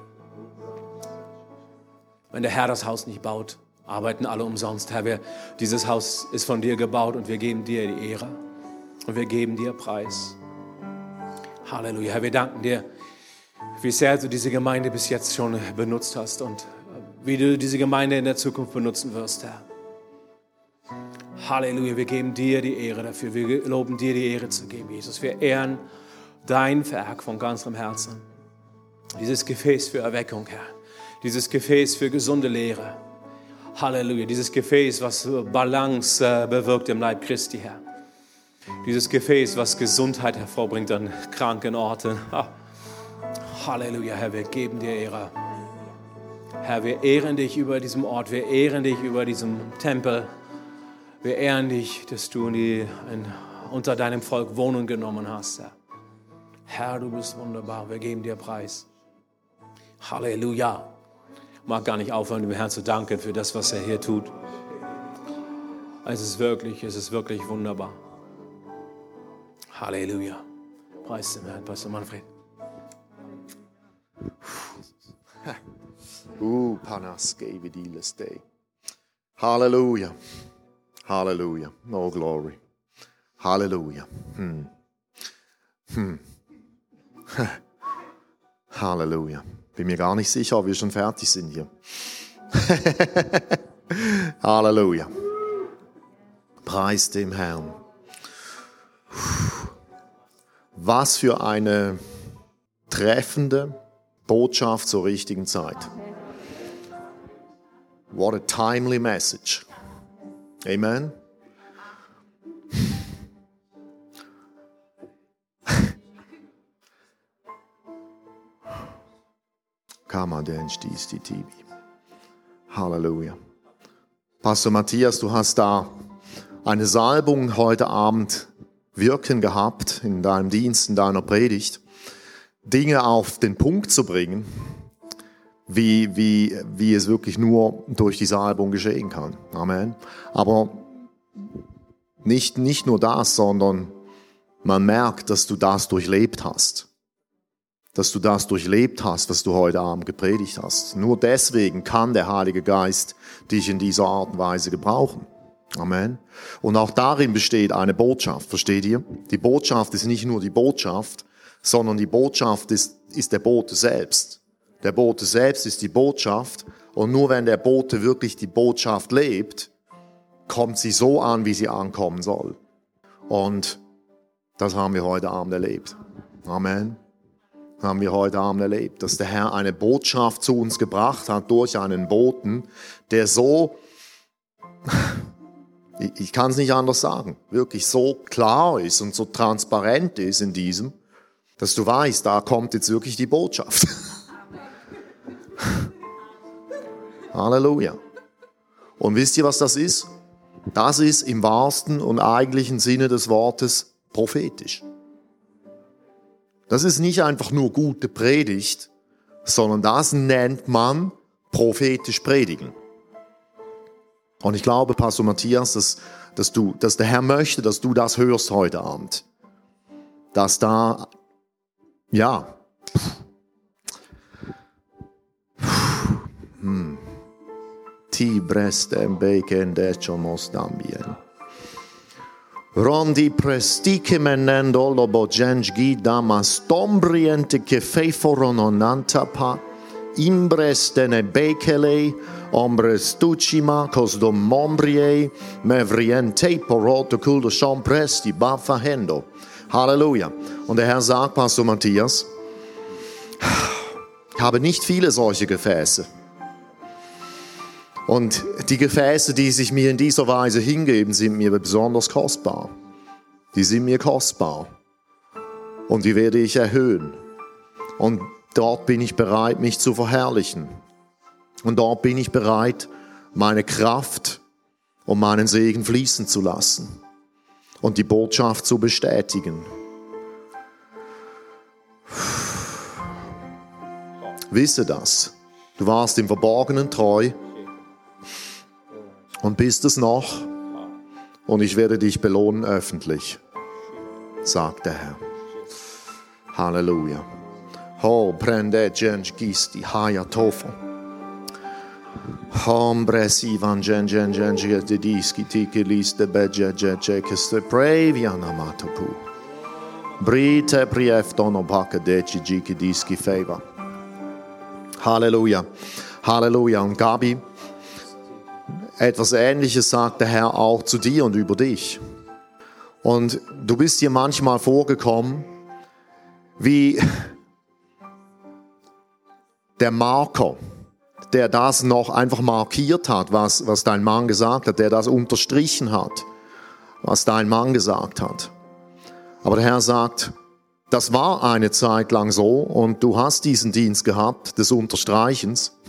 Wenn der Herr das Haus nicht baut, arbeiten alle umsonst. Herr, wir, dieses Haus ist von dir gebaut und wir geben dir die Ehre und wir geben dir Preis. Halleluja, Herr, wir danken dir, wie sehr du diese Gemeinde bis jetzt schon benutzt hast und wie du diese Gemeinde in der Zukunft benutzen wirst, Herr. Halleluja, wir geben dir die Ehre dafür. Wir loben dir die Ehre zu geben, Jesus. Wir ehren dein Werk von ganzem Herzen. Dieses Gefäß für Erweckung, Herr. Dieses Gefäß für gesunde Lehre. Halleluja, dieses Gefäß, was Balance bewirkt im Leib Christi, Herr. Dieses Gefäß, was Gesundheit hervorbringt an kranken Orten. Halleluja, Herr, wir geben dir Ehre. Herr, wir ehren dich über diesem Ort. Wir ehren dich über diesem Tempel. Wir ehren dich, dass du in die, in, unter deinem Volk Wohnung genommen hast, Herr. Herr, du bist wunderbar. Wir geben dir Preis. Halleluja. Ich mag gar nicht aufhören, dem Herrn zu danken für das, was er hier tut. Es ist wirklich, es ist wirklich wunderbar. Halleluja. Preis dem Herrn, Pastor Manfred. Uh, Panaske vidiles Dei. Hallelujah. Hallelujah. Oh, glory. Hallelujah. Hm. Hm. Halleluja. Bin mir gar nicht sicher, ob wir schon fertig sind hier. Halleluja. Preis dem Herrn. Was für eine treffende Botschaft zur richtigen Zeit. What a timely message. Amen. Halleluja. Pastor Matthias, du hast da eine Salbung heute Abend wirken gehabt in deinem Dienst, in deiner Predigt, Dinge auf den Punkt zu bringen, wie, wie, wie es wirklich nur durch die Salbung geschehen kann. Amen. Aber nicht, nicht nur das, sondern man merkt, dass du das durchlebt hast. Dass du das durchlebt hast, was du heute Abend gepredigt hast. Nur deswegen kann der Heilige Geist dich in dieser Art und Weise gebrauchen. Amen. Und auch darin besteht eine Botschaft, versteht ihr? Die Botschaft ist nicht nur die Botschaft, sondern die Botschaft ist, ist der Bote selbst. Der Bote selbst ist die Botschaft und nur wenn der Bote wirklich die Botschaft lebt, kommt sie so an, wie sie ankommen soll. Und das haben wir heute Abend erlebt. Amen. Haben wir heute Abend erlebt, dass der Herr eine Botschaft zu uns gebracht hat durch einen Boten, der so, ich kann es nicht anders sagen, wirklich so klar ist und so transparent ist in diesem, dass du weißt, da kommt jetzt wirklich die Botschaft. Halleluja. Und wisst ihr, was das ist? Das ist im wahrsten und eigentlichen Sinne des Wortes prophetisch. Das ist nicht einfach nur gute Predigt, sondern das nennt man prophetisch predigen. Und ich glaube, Pastor Matthias, dass, dass, du, dass der Herr möchte, dass du das hörst heute Abend. Dass da, ja, hm. Ti brestem bacon decho mostambien. Rondi prestike menendo lobo gengi dama stombriente che feiforon nantapa imbrestene bekele ombres tucima cos dom mombrie mevriente poroto culdo champresti bafahendo. Halleluja. Und der Herr sagt, Pastor Matthias, ich habe nicht viele solche Gefäße. Und die Gefäße, die sich mir in dieser Weise hingeben, sind mir besonders kostbar. Die sind mir kostbar. Und die werde ich erhöhen. Und dort bin ich bereit, mich zu verherrlichen. Und dort bin ich bereit, meine Kraft und meinen Segen fließen zu lassen. Und die Botschaft zu bestätigen. Wisse das. Du warst im Verborgenen treu. Und bist es noch, und ich werde dich belohnen öffentlich, sagt der Herr. Halleluja. Ho, prende genj gisti, haya tofo. Hombre si van gen gen gen gen de diski tiki liste beje je je keste previana matopu. Brite prieftono baka deci jiki diski favor. Halleluja. Halleluja. Und Gabi, etwas Ähnliches sagt der Herr auch zu dir und über dich. Und du bist dir manchmal vorgekommen wie der Marker, der das noch einfach markiert hat, was, was dein Mann gesagt hat, der das unterstrichen hat, was dein Mann gesagt hat. Aber der Herr sagt, das war eine Zeit lang so und du hast diesen Dienst gehabt, des Unterstreichens.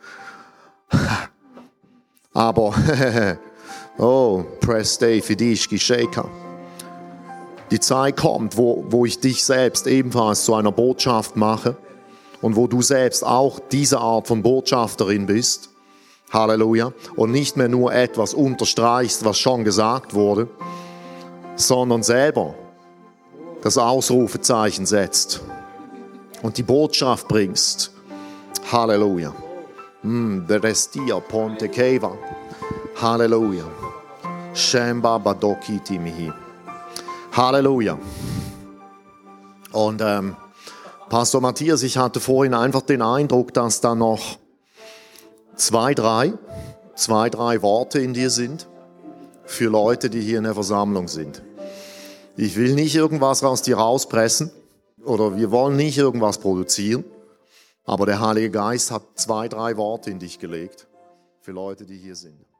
Aber, oh, Preste Fidishki Shaker. Die Zeit kommt, wo, wo ich dich selbst ebenfalls zu einer Botschaft mache und wo du selbst auch diese Art von Botschafterin bist Halleluja. Und nicht mehr nur etwas unterstreichst, was schon gesagt wurde, sondern selber das Ausrufezeichen setzt und die Botschaft bringst. Halleluja. Mm, der Restia Ponte Keva. Halleluja. Shemba Badoki Timihi. Halleluja. Und ähm, Pastor Matthias, ich hatte vorhin einfach den Eindruck, dass da noch zwei, drei, zwei, drei Worte in dir sind für Leute, die hier in der Versammlung sind. Ich will nicht irgendwas aus dir rauspressen oder wir wollen nicht irgendwas produzieren, aber der Heilige Geist hat zwei, drei Worte in dich gelegt für Leute, die hier sind.